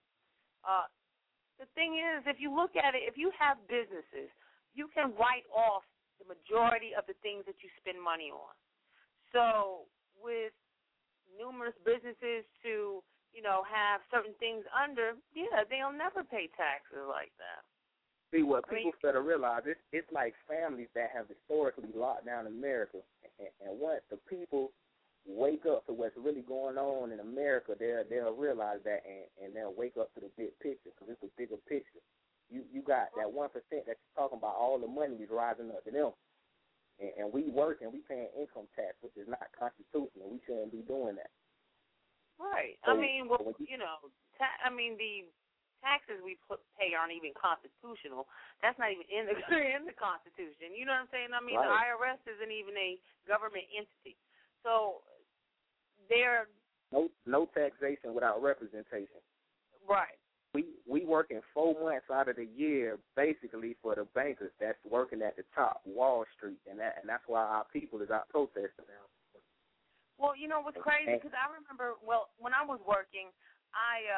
The thing is, if you look at it, if you have businesses, you can write off the majority of the things that you spend money on. So with numerous businesses to, you know, have certain things under, they'll never pay taxes like that. See, what people better realize, it's like families that have historically locked down America. And once the people wake up to what's really going on in America, they'll realize that and they'll wake up to the big picture because it's a bigger picture. You got that 1% that you're talking about, all the money is rising up to them. And we work and we paying income tax, which is not constitutional. We shouldn't be doing that. Right. So, I mean, well, you know, the taxes we pay aren't even constitutional. That's not even in the Constitution. You know what I'm saying? I mean, right. The IRS isn't even a government entity. So they're no taxation without representation. Right. We working 4 months out of the year basically for the bankers that's working at the top, Wall Street, and that's why our people is out protesting now. Well, you know what's crazy? Because I remember, when I was working, I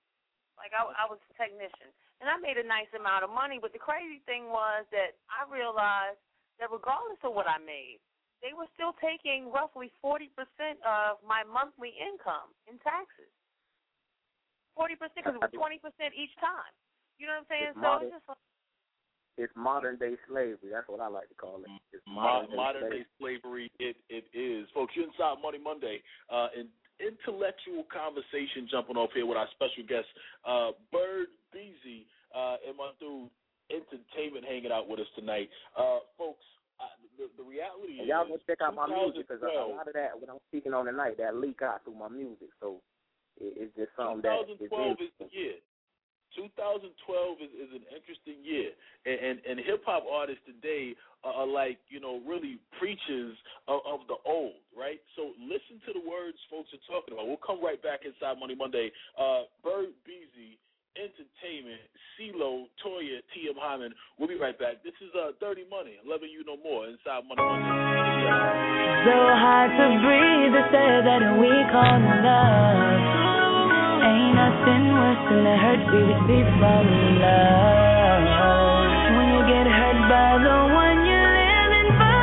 was a technician, and I made a nice amount of money. But the crazy thing was that I realized that regardless of what I made, they were still taking roughly 40% of my monthly income in taxes. 40% because it was 20% each time. You know what I'm saying? It's just like, it's modern day slavery. That's what I like to call it. It's modern day slavery. It is, folks. You're inside Money Monday. An intellectual conversation jumping off here with our special guest, Bird Beezy, and my dude Entertainment hanging out with us tonight, folks. The reality is, y'all go check out my music because a lot of that, what I'm speaking on tonight, that leak out through my music. So it's just something 2012 is the year. 2012 is an interesting year, and hip hop artists today are like, you know, really preachers of the old, right? So listen to the words folks are talking about. We'll come right back inside Money Monday. Bird Beezy, Entertainment, CeeLo, Toya, TM Hyman. We'll be right back. This is Dirty Money, Loving You No More, inside Money Monday. So hard to breathe, they say that we call love. Ain't nothing worse than the hurt we receive from love. When you get hurt by the one you're living for,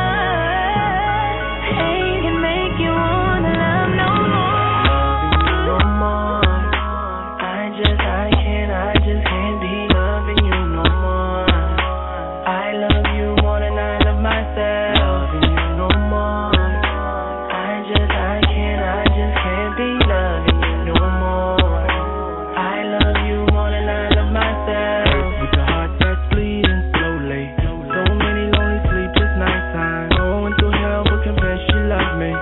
pain can make you wanna love no more. I just can't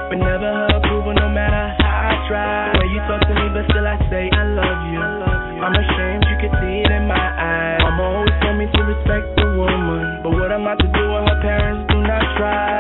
but never her approval no matter how I try. The way you talk to me, but still I say I love you. I'm ashamed, you can see it in my eyes. Mama always told me to respect the woman, but what I'm about to do with her parents do not try.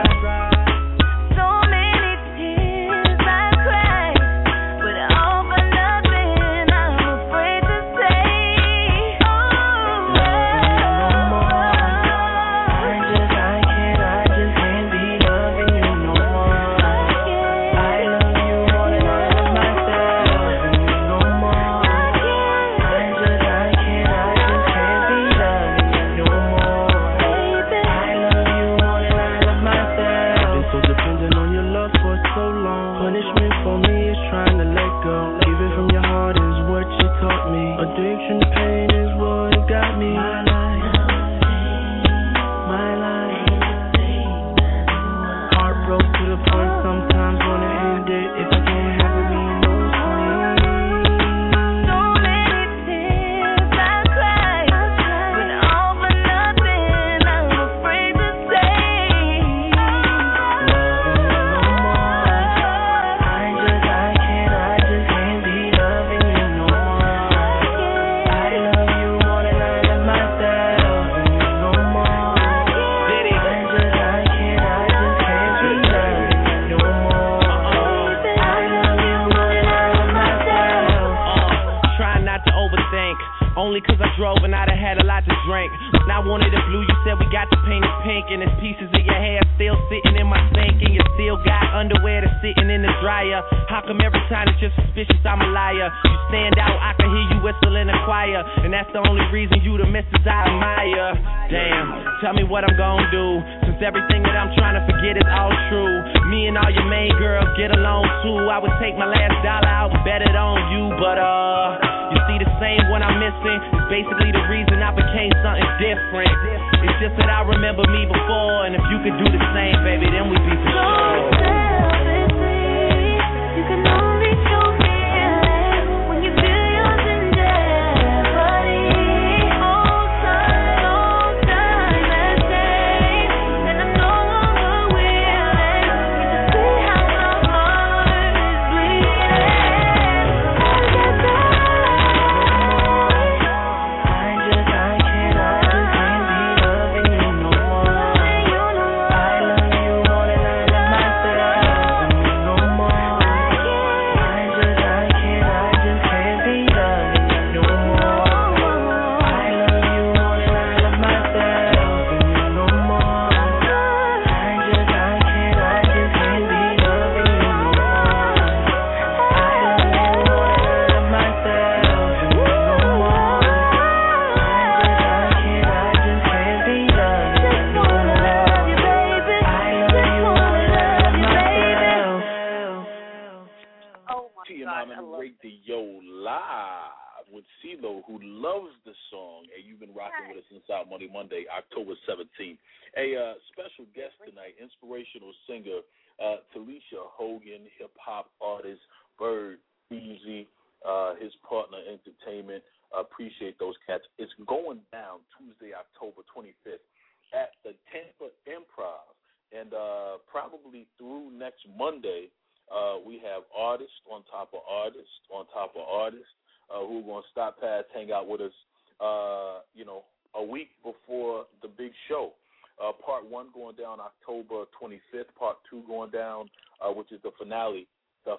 Part 1 going down October 25th, Part 2 going down, which is the finale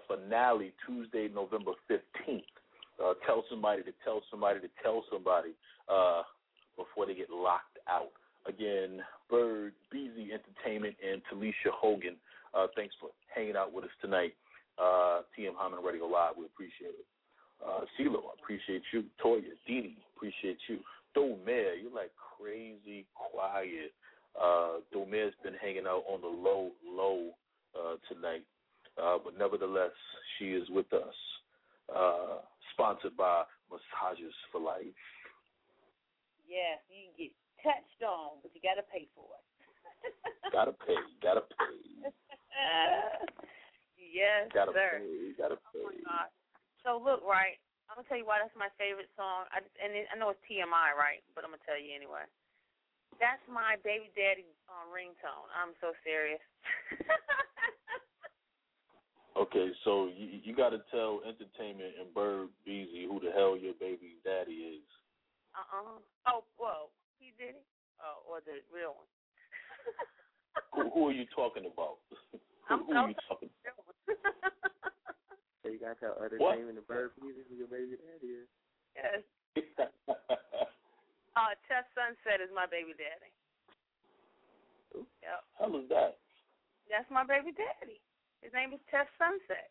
Tuesday, November 15th. Tell somebody to tell somebody to tell somebody before they get locked out. Again, Bird, Beezy Entertainment, and Talisha Hogan, thanks for hanging out with us tonight. TM Hyman Radio Live, we appreciate it. CeeLo, I appreciate you. Toya, Dee, appreciate you. Domare, you're like crazy quiet. Domare's been hanging out on the low tonight. But nevertheless, she is with us. Sponsored by Massages for Life. Yes, you can get touched on, but you got to pay for it. Gotta pay. Yes, gotta sir. Gotta pay. Oh, my God. So, look, right, I'm going to tell you why that's my favorite song. I know it's TMI, right, but I'm going to tell you anyway. That's my baby daddy ringtone. I'm so serious. Okay, so you got to tell Entertainment and Bird Beasy who the hell your baby daddy is. Oh, well, he did it. Or the real one. Who are you talking about? Who are you talking about? So you got to tell Entertainment and Bird Beasy who your baby daddy is. Yes. Tess Sunset is my baby daddy. Yep. How is that? That's my baby daddy. His name is Tess Sunset.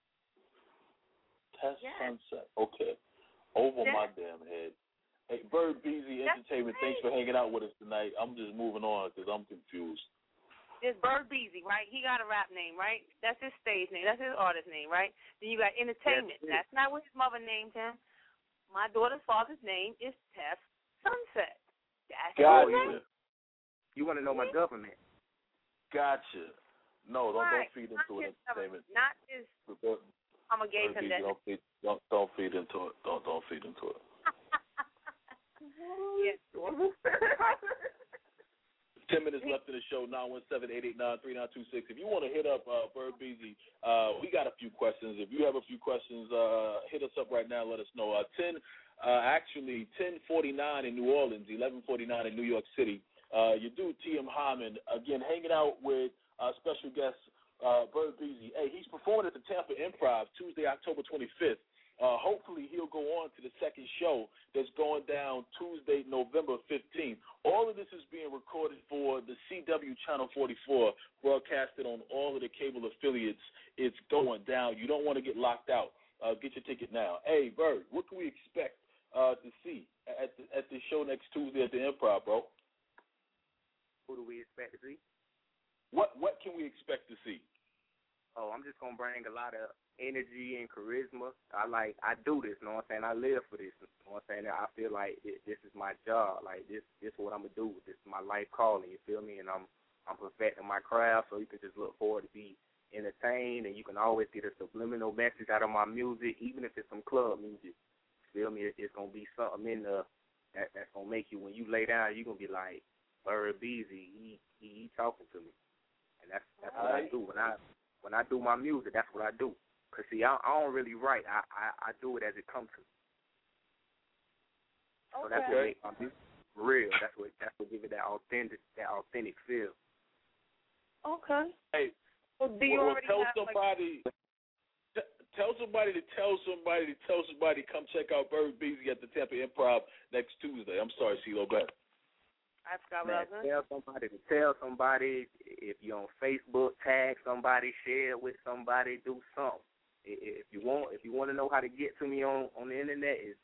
Tess Sunset. Okay. Over my damn head. Hey, Bird Beasy Entertainment, thanks for hanging out with us tonight. I'm just moving on because I'm confused. It's Bird Beasy, right? He got a rap name, right? That's his stage name. That's his artist name, right? Then you got Entertainment. That's not what his mother named him. My daughter's father's name is Tess Sunset. That's gotcha. His name. You want to know my government? Gotcha. No, don't feed into it. Entertainment. Not his. I'm gonna gave him that. Don't feed into it. Don't feed into it. Yes. 10 minutes left in the show. 917-889-3926. If you want to hit up Bird Beasy, we got a few questions. If you have a few questions, hit us up right now. Let us know. 10:49 in New Orleans, 11:49 in New York City. Your dude T.M. Hyman again hanging out with special guest Bird Beasy. Hey, he's performing at the Tampa Improv Tuesday, October 25th. Hopefully he'll go on to the second show that's going down Tuesday, November 15th. All of this is being recorded for the CW Channel 44, broadcasted on all of the cable affiliates. It's going down. You don't want to get locked out. Get your ticket now. Hey, Bird, what can we expect to see at the show next Tuesday at the Improv, bro? Who do we expect to see? What can we expect to see? Oh, I'm just gonna bring a lot of energy and charisma. I do this, you know what I'm saying? I live for this, you know what I'm saying? I feel like this is my job. Like this is what I'm gonna do. This is my life calling, you feel me? And I'm perfecting my craft, so you can just look forward to be entertained, and you can always get a subliminal message out of my music, even if it's some club music. You feel me? It's gonna be something in the that's gonna make you, when you lay down, you're gonna be like, Bird Beasy, he talking to me. And that's what I do. When I do my music, that's what I do. Cause see, I don't really write. I do it as it comes to me. So that's what makes my music real. That's what give it that authentic feel. Okay. Hey, well, do you already tell have, somebody? Tell somebody to tell somebody to tell somebody. Come check out Bird Beasy at the Tampa Improv next Tuesday. I'm sorry, CeeLo, go ahead. I forgot what I was going to tell somebody. If you're on Facebook, tag somebody, share it with somebody, do something. If you want to know how to get to me on the internet, it's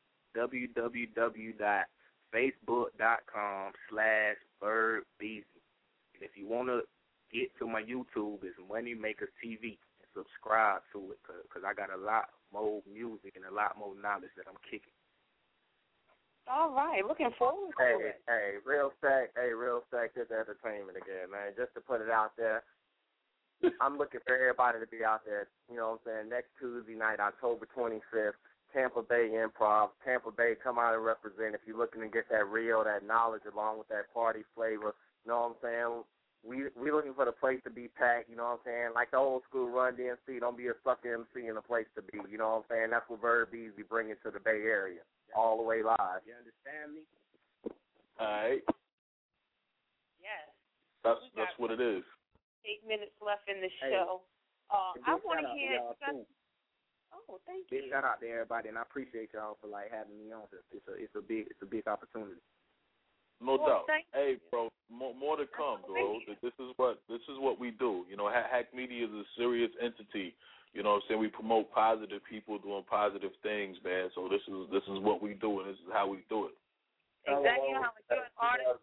www.facebook.com/BirdBeasy. And if you want to get to my YouTube, it's Moneymakers TV, and subscribe to it, because I got a lot more music and a lot more knowledge that I'm kicking. All right, looking forward to it. Hey, Real Stack is entertainment again, man. Just to put it out there, I'm looking for everybody to be out there, you know what I'm saying, next Tuesday night, October 25th, Tampa Bay Improv. Tampa Bay, come out and represent. If you're looking to get that real, that knowledge along with that party flavor, you know what I'm saying, we looking for the place to be packed, you know what I'm saying, like the old school Run DMC, don't be a sucker MC in a place to be, you know what I'm saying, that's what Bird Beasy bringing to the Bay Area. All the way live. You understand me? All right. Yes. That's what it is. 8 minutes left in the show. I want to hear. Oh, thank you. Big shout out to everybody, and I appreciate y'all for having me on. It's a big opportunity. No doubt. Hey, bro, more to come, bro. This is what we do. You know, Hack Media is a serious entity. You know what I'm saying? We promote positive people doing positive things, man. So this is what we do, and this is how we do it. Exactly how we do it, artist.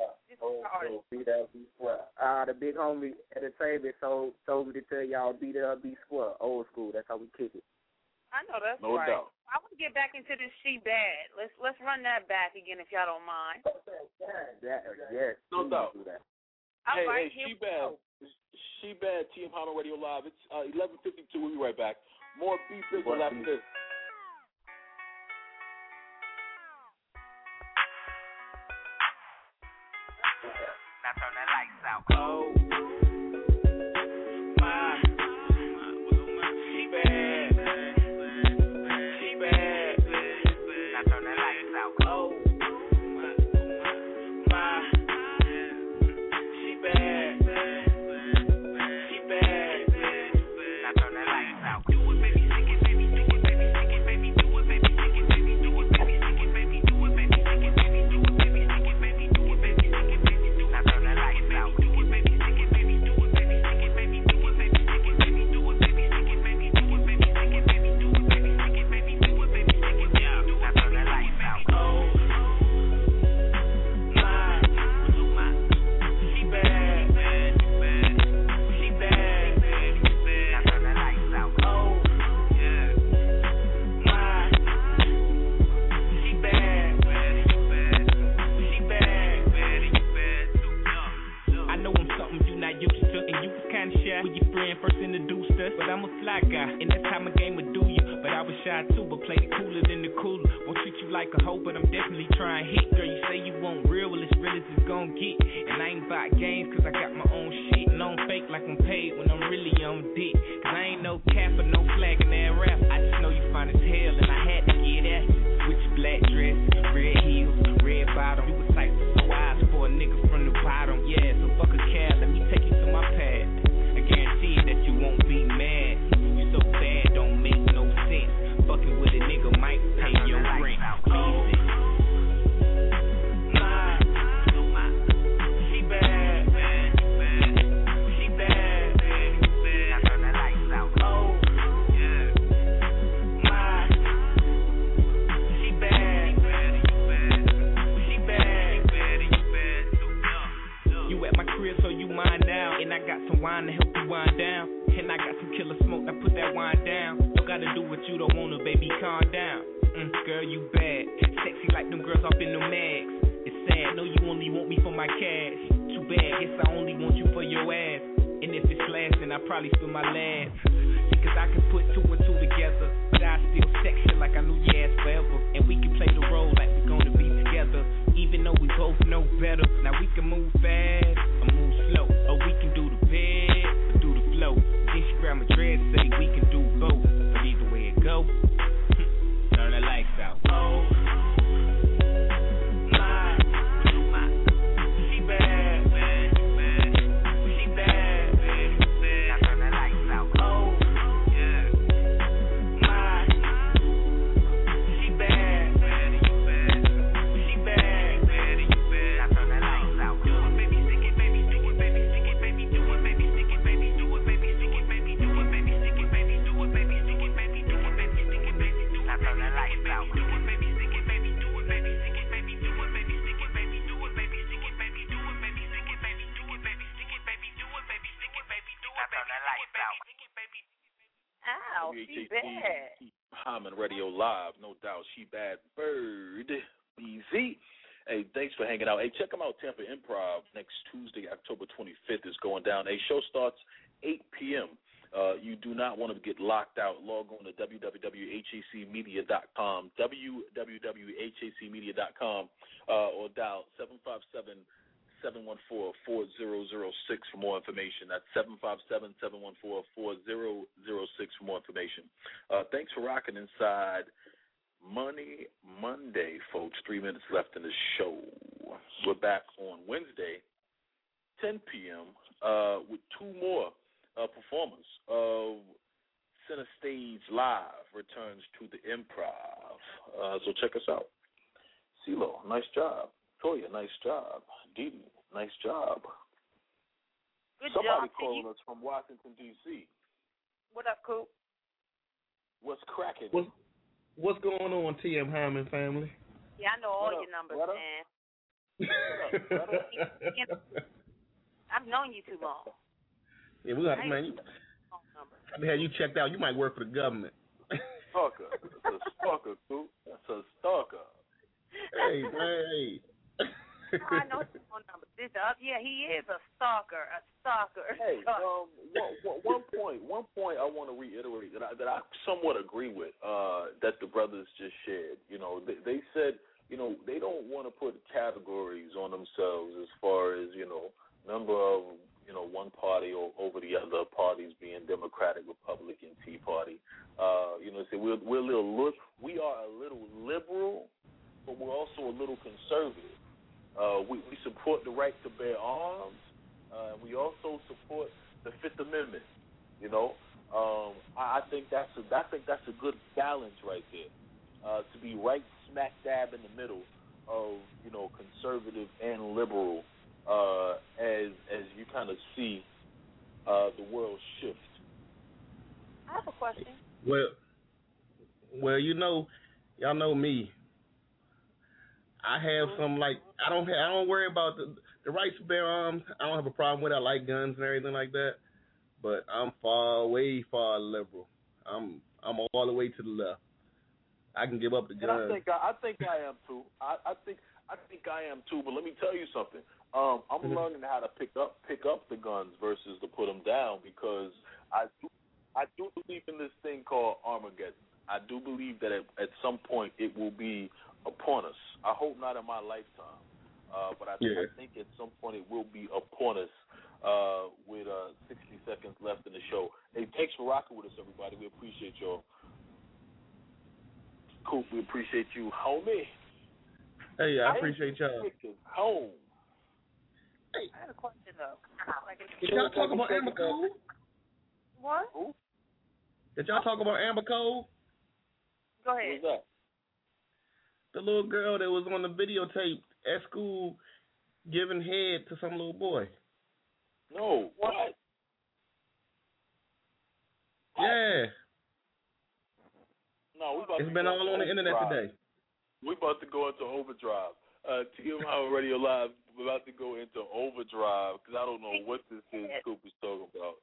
The big homie Entertainment told me to tell y'all be there, be square. Old school. That's how we kick it. I know that's no right. Doubt. I want to get back into this She Bad. Let's run that back again if y'all don't mind. Yes. No doubt. Hey, She Bad. She Bad, Team Hyman Radio Live. It's 11:52. We'll be right back. More beef business after this. Now turn that lights out. I'm a fly guy, and that's how my game would do you. But I was shy too, but played it cooler than the cooler. Won't treat you like a hoe, but I'm definitely trying to hit. Girl, you say you want real, well it's real as it's gon' get. And I ain't about games, cause I got my own shit. And I don't fake like I'm paid when I'm really on dick. Cause I ain't no cap or no flag in that rap. I just know you fine as hell, and I had to get at you. With your black dress, red heels, red bottom. You was like so eyes for a nigga from the bottom. Yeah, so fuck a cab, let me take you to my pad. I guarantee that you won't be mad. You so bad, don't make no sense. Fucking with a nigga might pay your rent. Easy. And I got some wine to help you wind down. And I got some killer smoke that put that wine down. Don't gotta do what you don't wanna, baby, calm down. Girl, you bad. Sexy like them girls off in them mags. It's sad, know you only want me for my cash. Too bad, guess I only want you for your ass. And if it's last, then I probably spill my last. Cause I can put two and two together. But I still sex you like I knew your ass forever. And we can play the role like we're gonna be together. Even though we both know better. Now we can move fast or move slow. Or we can do the bed or do the flow. Then she grab my dread, say we can do both. But either way it go, turn the lights out. Oh. Ow, she bad. Hyman Radio Live, no doubt. She bad. Bird, BZ. Hey, thanks for hanging out. Hey, check them out. Tampa Improv next Tuesday, October 25th is going down. Hey, show starts 8 p.m. You do not want to get locked out. Log on to www.hacmedia.com, www.hacmedia.com, or dial 757-714-4006 for more information. That's 757-714-4006 for more information. Thanks for rocking inside Money Monday, folks. 3 minutes left in the show. We're back on Wednesday, 10 p.m., with two more performers of Center Stage Live returns to the Improv. So check us out. CeeLo, nice job. Toya, nice job. Dee, nice job. Good Somebody job. calling us from Washington, D.C. What up, Coop? What's cracking? What's going on, TM Hyman family? Yeah, I know all your numbers, man. I've known you too long. Yeah, we got to, man. I had you checked out. You might work for the government. Stalker. That's a stalker, Coop. That's a stalker. Hey, man. I know his phone number. Yeah, he is a stalker. Hey, one point I want to reiterate that I somewhat agree with that the brothers just shared. You know, they said, you know, they don't want to put categories on themselves as far as, you know, number of, you know, one party or over the other parties being Democratic, Republican, Tea Party. You know, say we are a little liberal, but we're also a little conservative. We support the right to bear arms. We also support the Fifth Amendment. You know, I think that's a good balance right there. To be right smack dab in the middle of, you know, conservative and liberal, as you kind of see the world shift. I have a question. Well, you know, y'all know me. I have some, like, I don't worry about the rights to bear arms. I don't have a problem with it. I like guns and everything like that. But I'm way far liberal. I'm all the way to the left. I can give up the guns. And I think I am too. I think I am too. But let me tell you something. I'm learning how to pick up the guns versus to put them down, because I I do believe in this thing called Armageddon. I do believe that at some point it will be upon us. I hope not in my lifetime, but I think at some point it will be upon us with 60 seconds left in the show. Hey, thanks for rocking with us, everybody. We appreciate y'all. Coop, we appreciate you, homie. Hey, I appreciate y'all. Home. Hey. I had a question, though. Did y'all talk about Amber Cole? What? Who? Did y'all talk about Amber Cole? Go ahead. Who's that? The little girl that was on the videotape at school giving head to some little boy. No. What? Yeah. No, it's been all on the internet today. We're about to go into overdrive. TMI Radio Live, we're about to go into overdrive because I don't know what this is Scoop is talking about.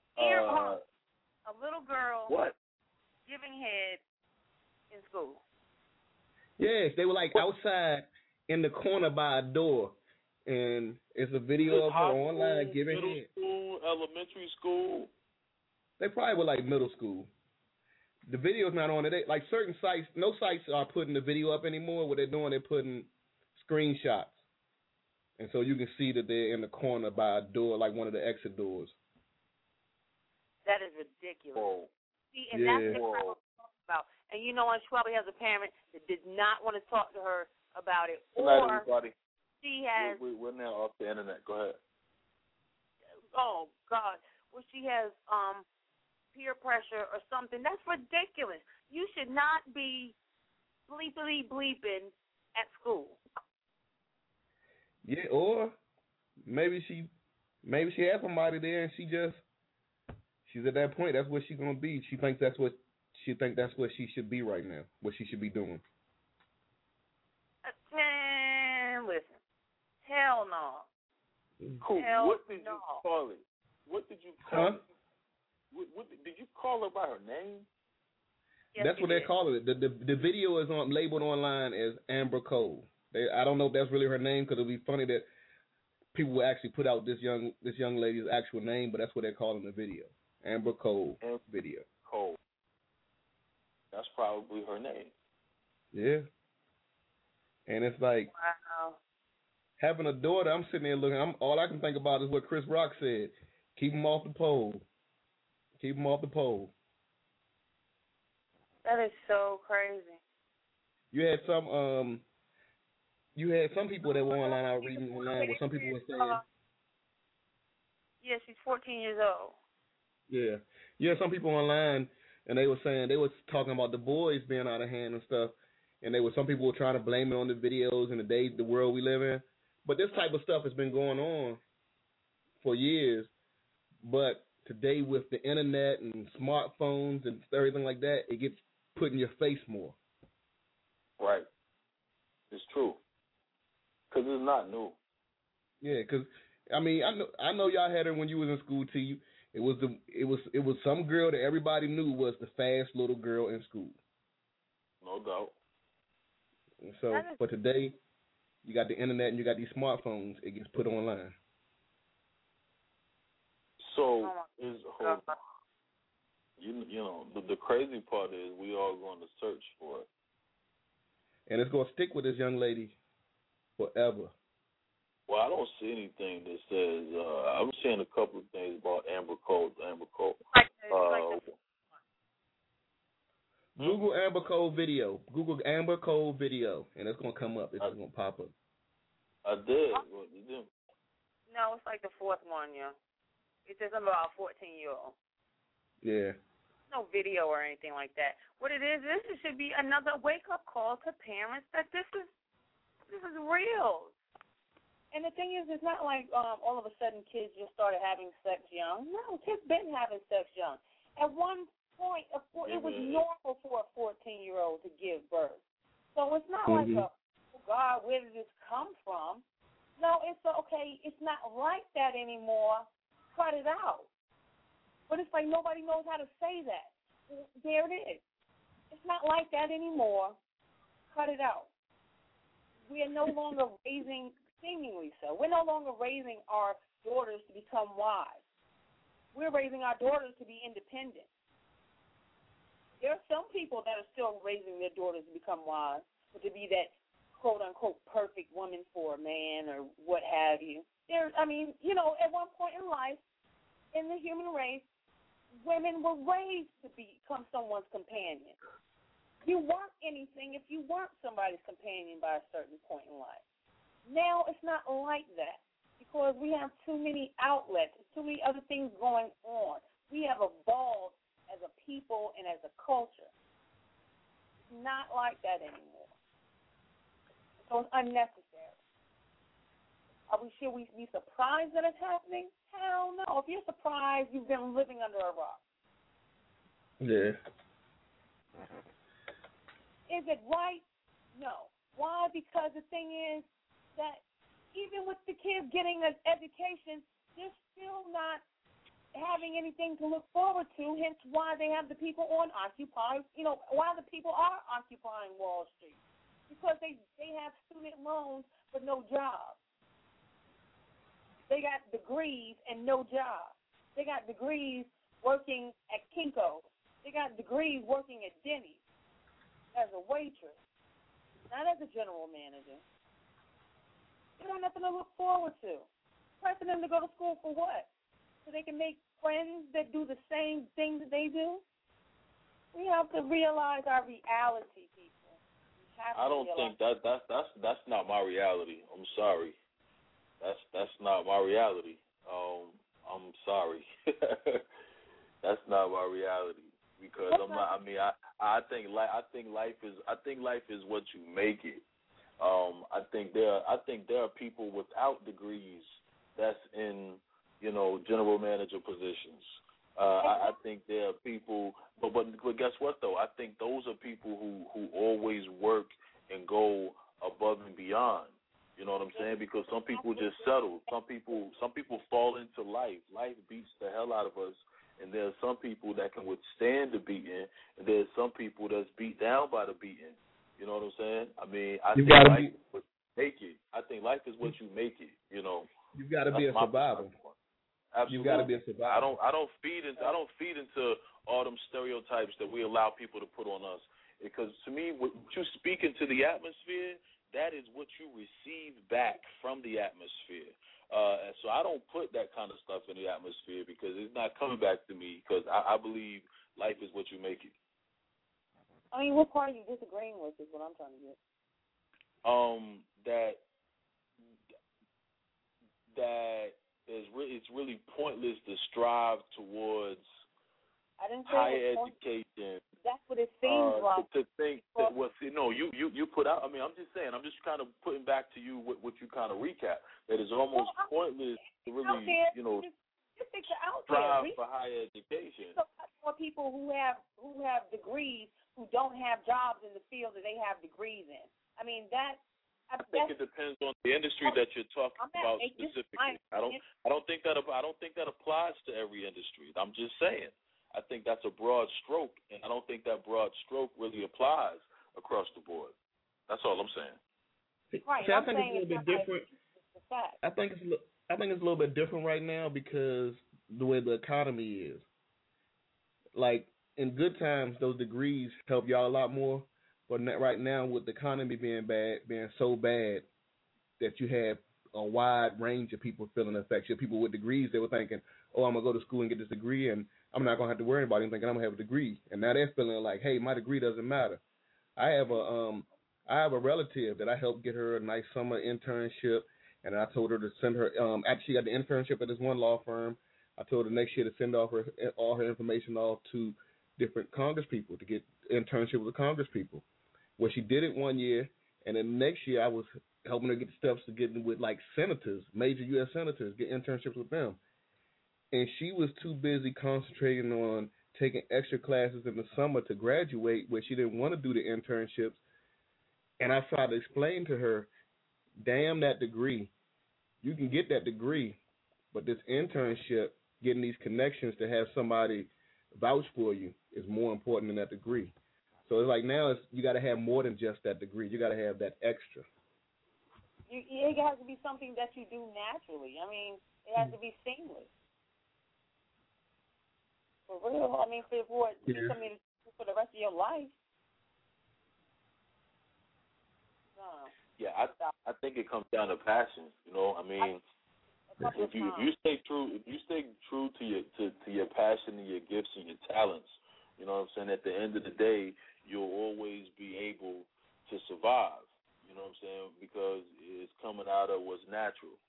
A little girl giving head in school. Yes, they were like outside in the corner by a door, and it's a video of her online giving head. Middle school, elementary school? They probably were like middle school. The video's not on it. Like certain sites, no sites are putting the video up anymore. What they're doing, they're putting screenshots. And so you can see that they're in the corner by a door, like one of the exit doors. That is ridiculous. Whoa. See, and that's what I'm talking about. And you know what? She probably has a parent that did not want to talk to her about it. Good night, everybody. She has... We're now off the internet. Go ahead. Oh, God. Well, she has... peer pressure or something. That's ridiculous. You should not be bleeping at school. Yeah, or maybe she has somebody there and she's at that point. That's what she's gonna be. She thinks that's what she should be right now. What she should be doing. Listen, hell no. Cool. Hell what did you call it? What did you call it? What, did you call her by her name? Yes, that's what they're calling it. The video is labeled online as Amber Cole. I don't know if that's really her name because it'll be funny that people will actually put out this young lady's actual name, but that's what they're calling the video. Amber Cole video. Cole. That's probably her name. Yeah. And it's like having a daughter. I'm sitting there looking. All I can think about is what Chris Rock said: keep them off the pole. Keep them off the pole. That is so crazy. You had some people that were online. I was reading online where some people were saying. Yeah, she's 14 years old. Yeah. You had some people online, and they were saying, they were talking about the boys being out of hand and stuff, and some people were trying to blame it on the videos and the world we live in. But this type of stuff has been going on for years. But today with the internet and smartphones and everything like that, it gets put in your face more. Right. It's true. Because it's not new. Yeah, because I mean, I know y'all had her when you was in school too. It was some girl that everybody knew was the fast little girl in school. No doubt. And so, but today, you got the internet and you got these smartphones. It gets put online. So you know the crazy part is we are going to search for it, and it's going to stick with this young lady forever. Well, I don't see anything that says. I'm seeing a couple of things about Amber Cole. Google Amber Cole video. Google Amber Cole video, and it's going to come up. It's going to pop up. I did. What you do? No, it's like the fourth one, yeah. It says something about a 14-year-old. Yeah. No video or anything like that. What it is, this should be another wake-up call to parents that this is real. And the thing is, it's not like all of a sudden kids just started having sex young. No, kids been having sex young. At one point, it was normal for a 14-year-old to give birth. So it's not like oh, God, where did this come from? No, it's okay. It's not like that anymore. Cut it out. But it's like nobody knows how to say that. There it is. It's not like that anymore. Cut it out. We are no longer raising, seemingly so, we're no longer raising our daughters to become wise. We're raising our daughters to be independent. people that are still raising their daughters to become wives, or to be that quote-unquote perfect woman for a man or what have you. At one point in life, in the human race, women were raised to become someone's companion. You weren't anything if you weren't somebody's companion by a certain point in life. Now it's not like that because we have too many outlets, too many other things going on. We have evolved as a people and as a culture. It's not like that anymore. So it's unnecessary. Are we sure we'd be surprised that it's happening? Hell no. If you're surprised, you've been living under a rock. Yeah. Is it right? No. Why? Because the thing is that even with the kids getting an education, they're still not having anything to look forward to, hence why they have the people on Occupy, why the people are occupying Wall Street. Because they have student loans but no job. They got degrees and no job. They got degrees working at Kinko's. They got degrees working at Denny's as a waitress, not as a general manager. They don't have nothing to look forward to. Pressing them to go to school for what? So they can make friends that do the same things that they do? We have to realize our reality, people. I don't think that's not my reality. I'm sorry. That's not my reality. I'm sorry. That's not my reality because I'm not. I mean, I think life is what you make it. I think there are people without degrees that's in general manager positions. I think there are people, but guess what though? I think those are people who always work and go above and beyond. You know what I'm saying? Because some people just settle. Some people fall into life. Life beats the hell out of us, and there's some people that can withstand the beating, and there's some people that's beat down by the beating. You know what I'm saying? I mean, I think life is what you make it. I think life is what you make it. You've got to be a survivor. Absolutely. You got to be a survivor. I don't feed into all them stereotypes that we allow people to put on us. Because to me, what you speak into the atmosphere, that is what you receive back from the atmosphere. And so I don't put that kind of stuff in the atmosphere because it's not coming back to me. Because I believe life is what you make it. I mean, what part are you disagreeing with is what I'm trying to get. That it's really pointless to strive towards higher education. That's what it seems like. To think that you put out. I mean, I'm just saying. I'm just kind of putting back to you what you kind of recap. That it's almost pointless to really, strive for higher education. For people who have degrees who don't have jobs in the field that they have degrees in. I mean that. I think it depends on the industry that you're talking about specifically. I don't think that applies to every industry. I'm just saying. I think that's a broad stroke, and I don't think that broad stroke really applies across the board. That's all I'm saying. Right. See, I think it's a little bit different. I think it's a little bit different right now because the way the economy is. Like in good times, those degrees help y'all a lot more. But right now, with the economy being so bad, that you have a wide range of people feeling affected. People with degrees, they were thinking, "Oh, I'm gonna go to school and get this degree, and I'm not gonna have to worry about it." Thinking I'm gonna have a degree, and now they're feeling like, "Hey, my degree doesn't matter." I have a relative that I helped get her a nice summer internship, and I told her to send her. After she got the internship at this one law firm, I told her next year to send all her information off to different Congress people to get internships with Congress people. Well, she did it 1 year, and then next year I was helping her get steps to get with like senators, major U.S. senators, get internships with them. And she was too busy concentrating on taking extra classes in the summer to graduate where she didn't want to do the internships. And I tried to explain to her, damn that degree. You can get that degree, but this internship, getting these connections to have somebody vouch for you is more important than that degree. So it's like now you got to have more than just that degree. You got to have that extra. It has to be something that you do naturally. I mean, it has to be seamless. For real. I mean, for the rest of your life. Yeah, I think it comes down to passion. You know, I mean, if you stay true to your passion and your gifts and your talents, you know what I'm saying. At the end of the day, you'll always be able to survive. You know what I'm saying, because it's coming out of what's natural.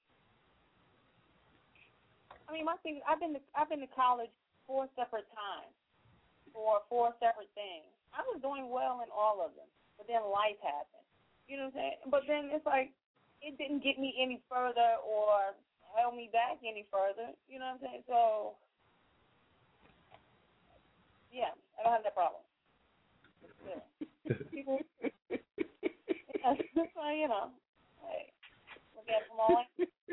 I mean, my thing. I've been to college 4 separate times for 4 separate things. I was doing well in all of them, but then life happened. You know what I'm saying? But then it's like it didn't get me any further or held me back any further. You know what I'm saying? So, yeah, I don't have that problem. People, you know, hey, look at them all.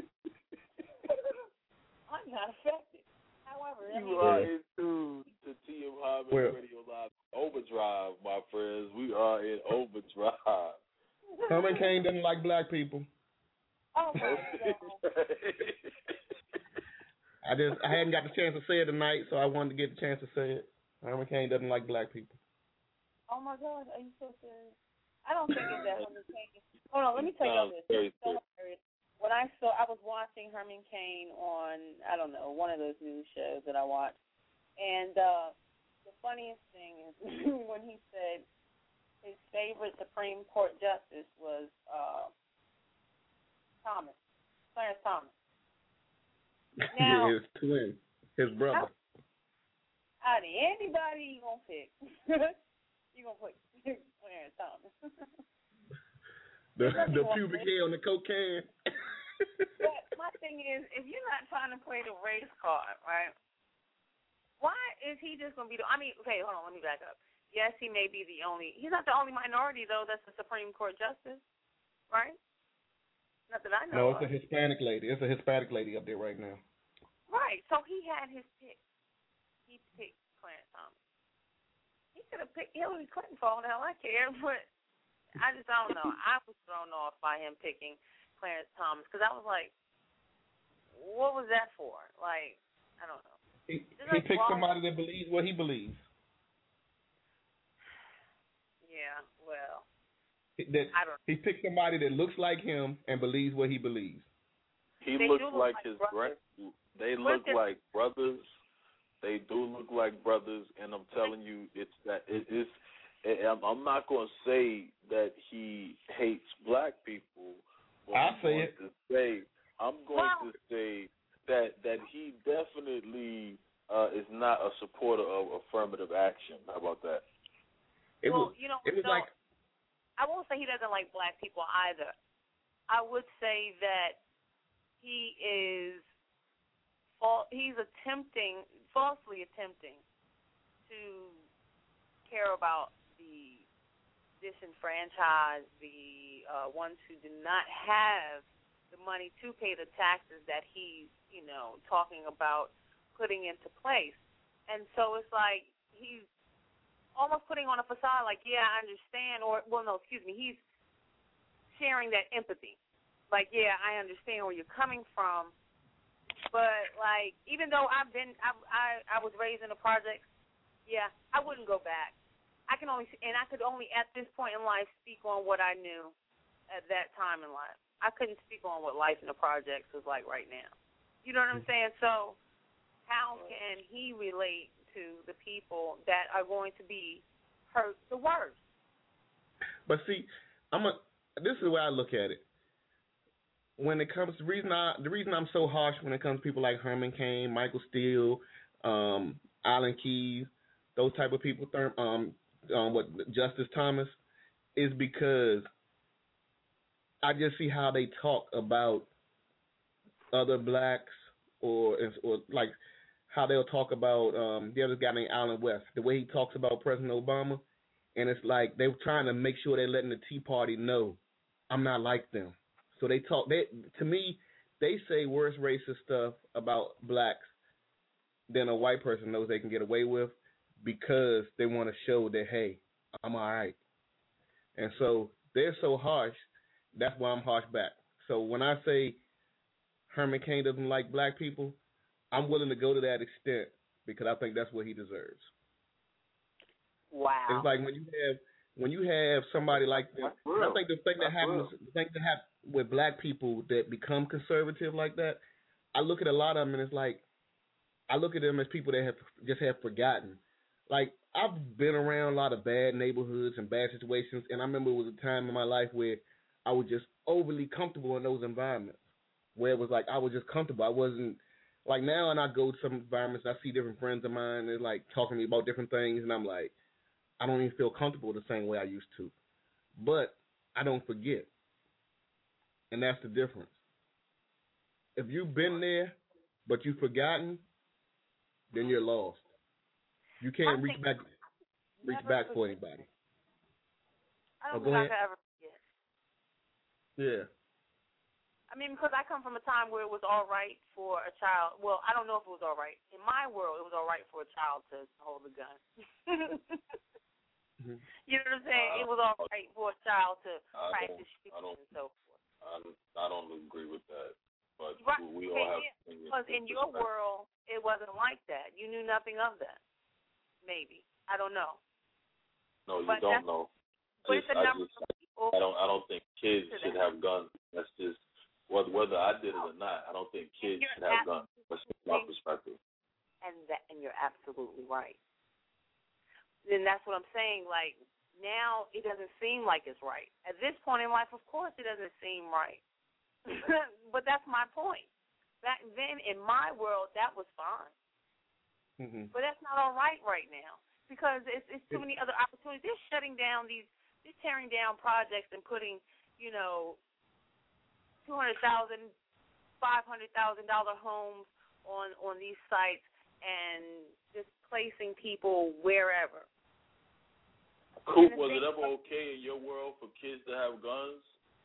I'm not affected. However, you are in tune to TM Hyman Radio Live Overdrive, my friends. We are in overdrive. Herman Cain doesn't like black people. Oh my God. I hadn't got the chance to say it tonight, so I wanted to get the chance to say it. Herman Cain doesn't like black people. Oh my God, are you so serious? I don't think it's that Herman Cain. Hold on, let me tell you this. It's so hilarious. When I was watching Herman Cain on, I don't know, one of those news shows that I watched, and the funniest thing is when he said his favorite Supreme Court justice was Clarence Thomas. Now, his twin, his brother. Out of anybody you gonna pick, you gonna put Clarence Thomas. the pubic hair on the cocaine. But my thing is, if you're not trying to play the race card, right? Why is he just gonna be okay, hold on, let me back up. Yes, he may be he's not the only minority, though, that's a Supreme Court justice, right? Not that I know. No, it's a Hispanic lady. It's a Hispanic lady up there right now. Right, so he had his pick. He picked Clarence Thomas. He could have picked Hillary Clinton for all the hell I care, but I don't know. I was thrown off by him picking Clarence Thomas because I was like, what was that for? Like, I don't know. He picked somebody that believes what he believes. Yeah, well, he picked somebody that looks like him and believes what he believes. He looks like his brothers. They look like brothers. They do look like brothers, and I'm telling you, I'm not going to say that he hates black people. I'm going to say that he definitely is not a supporter of affirmative action. How about that? I won't say he doesn't like black people either. I would say that he's falsely attempting to care about the disenfranchised, the ones who do not have the money to pay the taxes that he's, talking about putting into place. And so it's like he's almost putting on a facade like, yeah, I understand, he's sharing that empathy. Like, yeah, I understand where you're coming from, but, like, even though I was raised in the projects, yeah, I wouldn't go back. I could only at this point in life speak on what I knew at that time in life. I couldn't speak on what life in the projects was like right now. You know what I'm saying? So how can he relate to the people that are going to be hurt the worst? But see, this is the way I look at it. When it comes to the reason I'm so harsh when it comes to people like Herman Cain, Michael Steele, Alan Keyes, those type of people, Justice Thomas, is because I just see how they talk about other blacks or like how they'll talk about the other guy named Alan West, the way he talks about President Obama, and it's like they're trying to make sure they're letting the Tea Party know I'm not like them. So they say worse racist stuff about blacks than a white person knows they can get away with because they want to show that, hey, I'm all right. And so they're so harsh, that's why I'm harsh back. So when I say Herman Cain doesn't like black people, I'm willing to go to that extent because I think that's what he deserves. Wow. It's like when you have somebody like that. I think the thing that happens with black people that become conservative like that, I look at a lot of them and it's like, I look at them as people that have forgotten. Like, I've been around a lot of bad neighborhoods and bad situations, and I remember it was a time in my life where I was just overly comfortable in those environments, where it was like I was just comfortable. I wasn't like now, and I go to some environments, I see different friends of mine, they're like talking to me about different things, and I'm like, I don't even feel comfortable the same way I used to. But I don't forget, and that's the difference. If you've been there, but you've forgotten, then you're lost. You can't reach back for anybody. I don't think I could ever forget. Yeah. I mean, because I come from a time where it was all right for a child. Well, I don't know if it was all right. In my world, it was all right for a child to hold a gun. Mm-hmm. You know what I'm saying? It was all right for a child to practice shooting and so forth. I don't agree with that. But right. We all have. Because in your world, it wasn't like that. You knew nothing of that. Maybe. I don't know. No, you don't know. I don't think kids should have guns. That's just whether I did it or not. I don't think kids should have guns. That's my perspective. And you're absolutely right. Then that's what I'm saying. Like now, it doesn't seem like it's right. At this point in life, of course, it doesn't seem right. But that's my point. Back then, in my world, that was fine. Mm-hmm. But that's not all right now because it's too many other opportunities. They're shutting down they're tearing down projects and putting, $200,000, $500,000 homes on these sites and just placing people wherever. Coop, was it ever okay in your world for kids to have guns?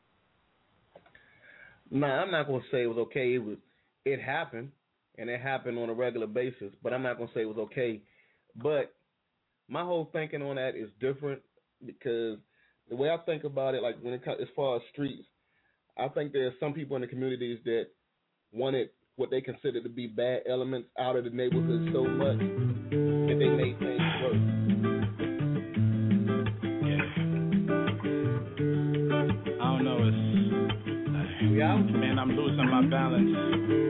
Nah, I'm not gonna say it was okay. It happened. And it happened on a regular basis, but I'm not going to say it was okay. But my whole thinking on that is different because the way I think about it, like when it comes as far as streets, I think there's some people in the communities that wanted what they consider to be bad elements out of the neighborhood so much that they made things worse. I don't know. Man, I'm losing my balance.